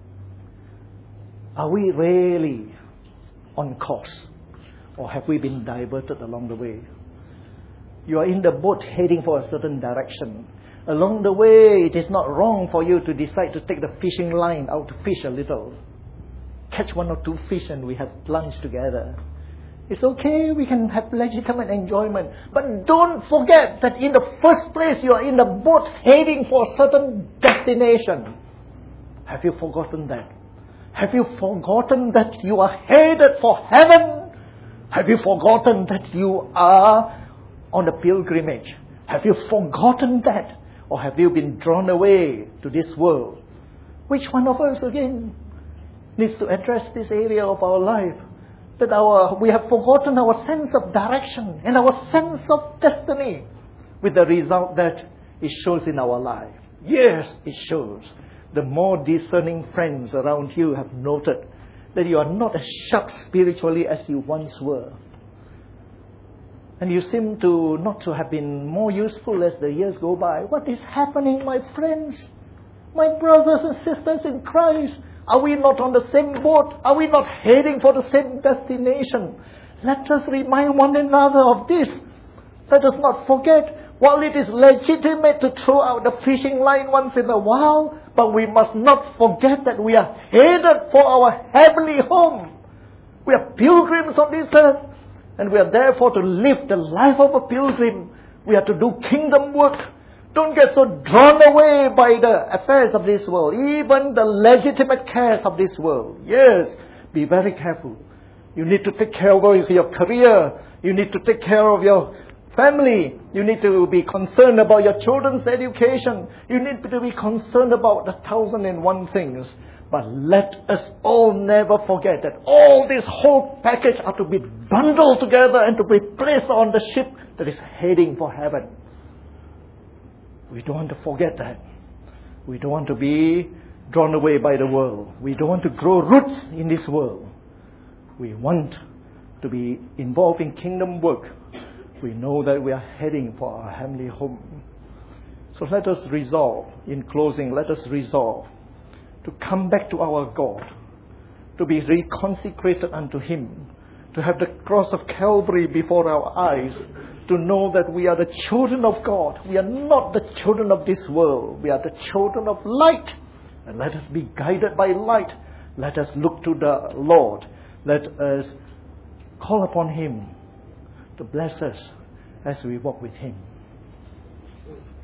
are we really on course? Or have we been diverted along the way? You are in the boat heading for a certain direction. Along the way, it is not wrong for you to decide to take the fishing line out to fish a little. Catch 1 or 2 fish and we have lunch together. It's okay, we can have legitimate enjoyment. But don't forget that in the first place, you are in the boat heading for a certain destination. Have you forgotten that? Have you forgotten that you are headed for heaven? Have you forgotten that you are on a pilgrimage? Have you forgotten that? Or have you been drawn away to this world? Which one of us again needs to address this area of our life? That we have forgotten our sense of direction and our sense of destiny, with the result that it shows in our life. Yes, it shows. The more discerning friends around you have noted that you are not as sharp spiritually as you once were. And you seem to not to have been more useful as the years go by. What is happening, my friends? My brothers and sisters in Christ? Are we not on the same boat? Are we not heading for the same destination? Let us remind one another of this. Let us not forget, while it is legitimate to throw out the fishing line once in a while, but we must not forget that we are headed for our heavenly home. We are pilgrims on this earth, and we are therefore to live the life of a pilgrim. We are to do kingdom work. Don't get so drawn away by the affairs of this world, even the legitimate cares of this world. Yes, be very careful. You need to take care of your career. You need to take care of your family. You need to be concerned about your children's education. You need to be concerned about the 1,001 things. But let us all never forget that all this whole package are to be bundled together and to be placed on the ship that is heading for heaven. We don't want to forget that. We don't want to be drawn away by the world. We don't want to grow roots in this world. We want to be involved in kingdom work. We know that we are heading for our heavenly home. So let us resolve, in closing, let us resolve to come back to our God, to be reconsecrated unto Him, to have the cross of Calvary before our eyes, to know that we are the children of God. We are not the children of this world. We are the children of light. And let us be guided by light. Let us look to the Lord. Let us call upon Him to bless us as we walk with Him.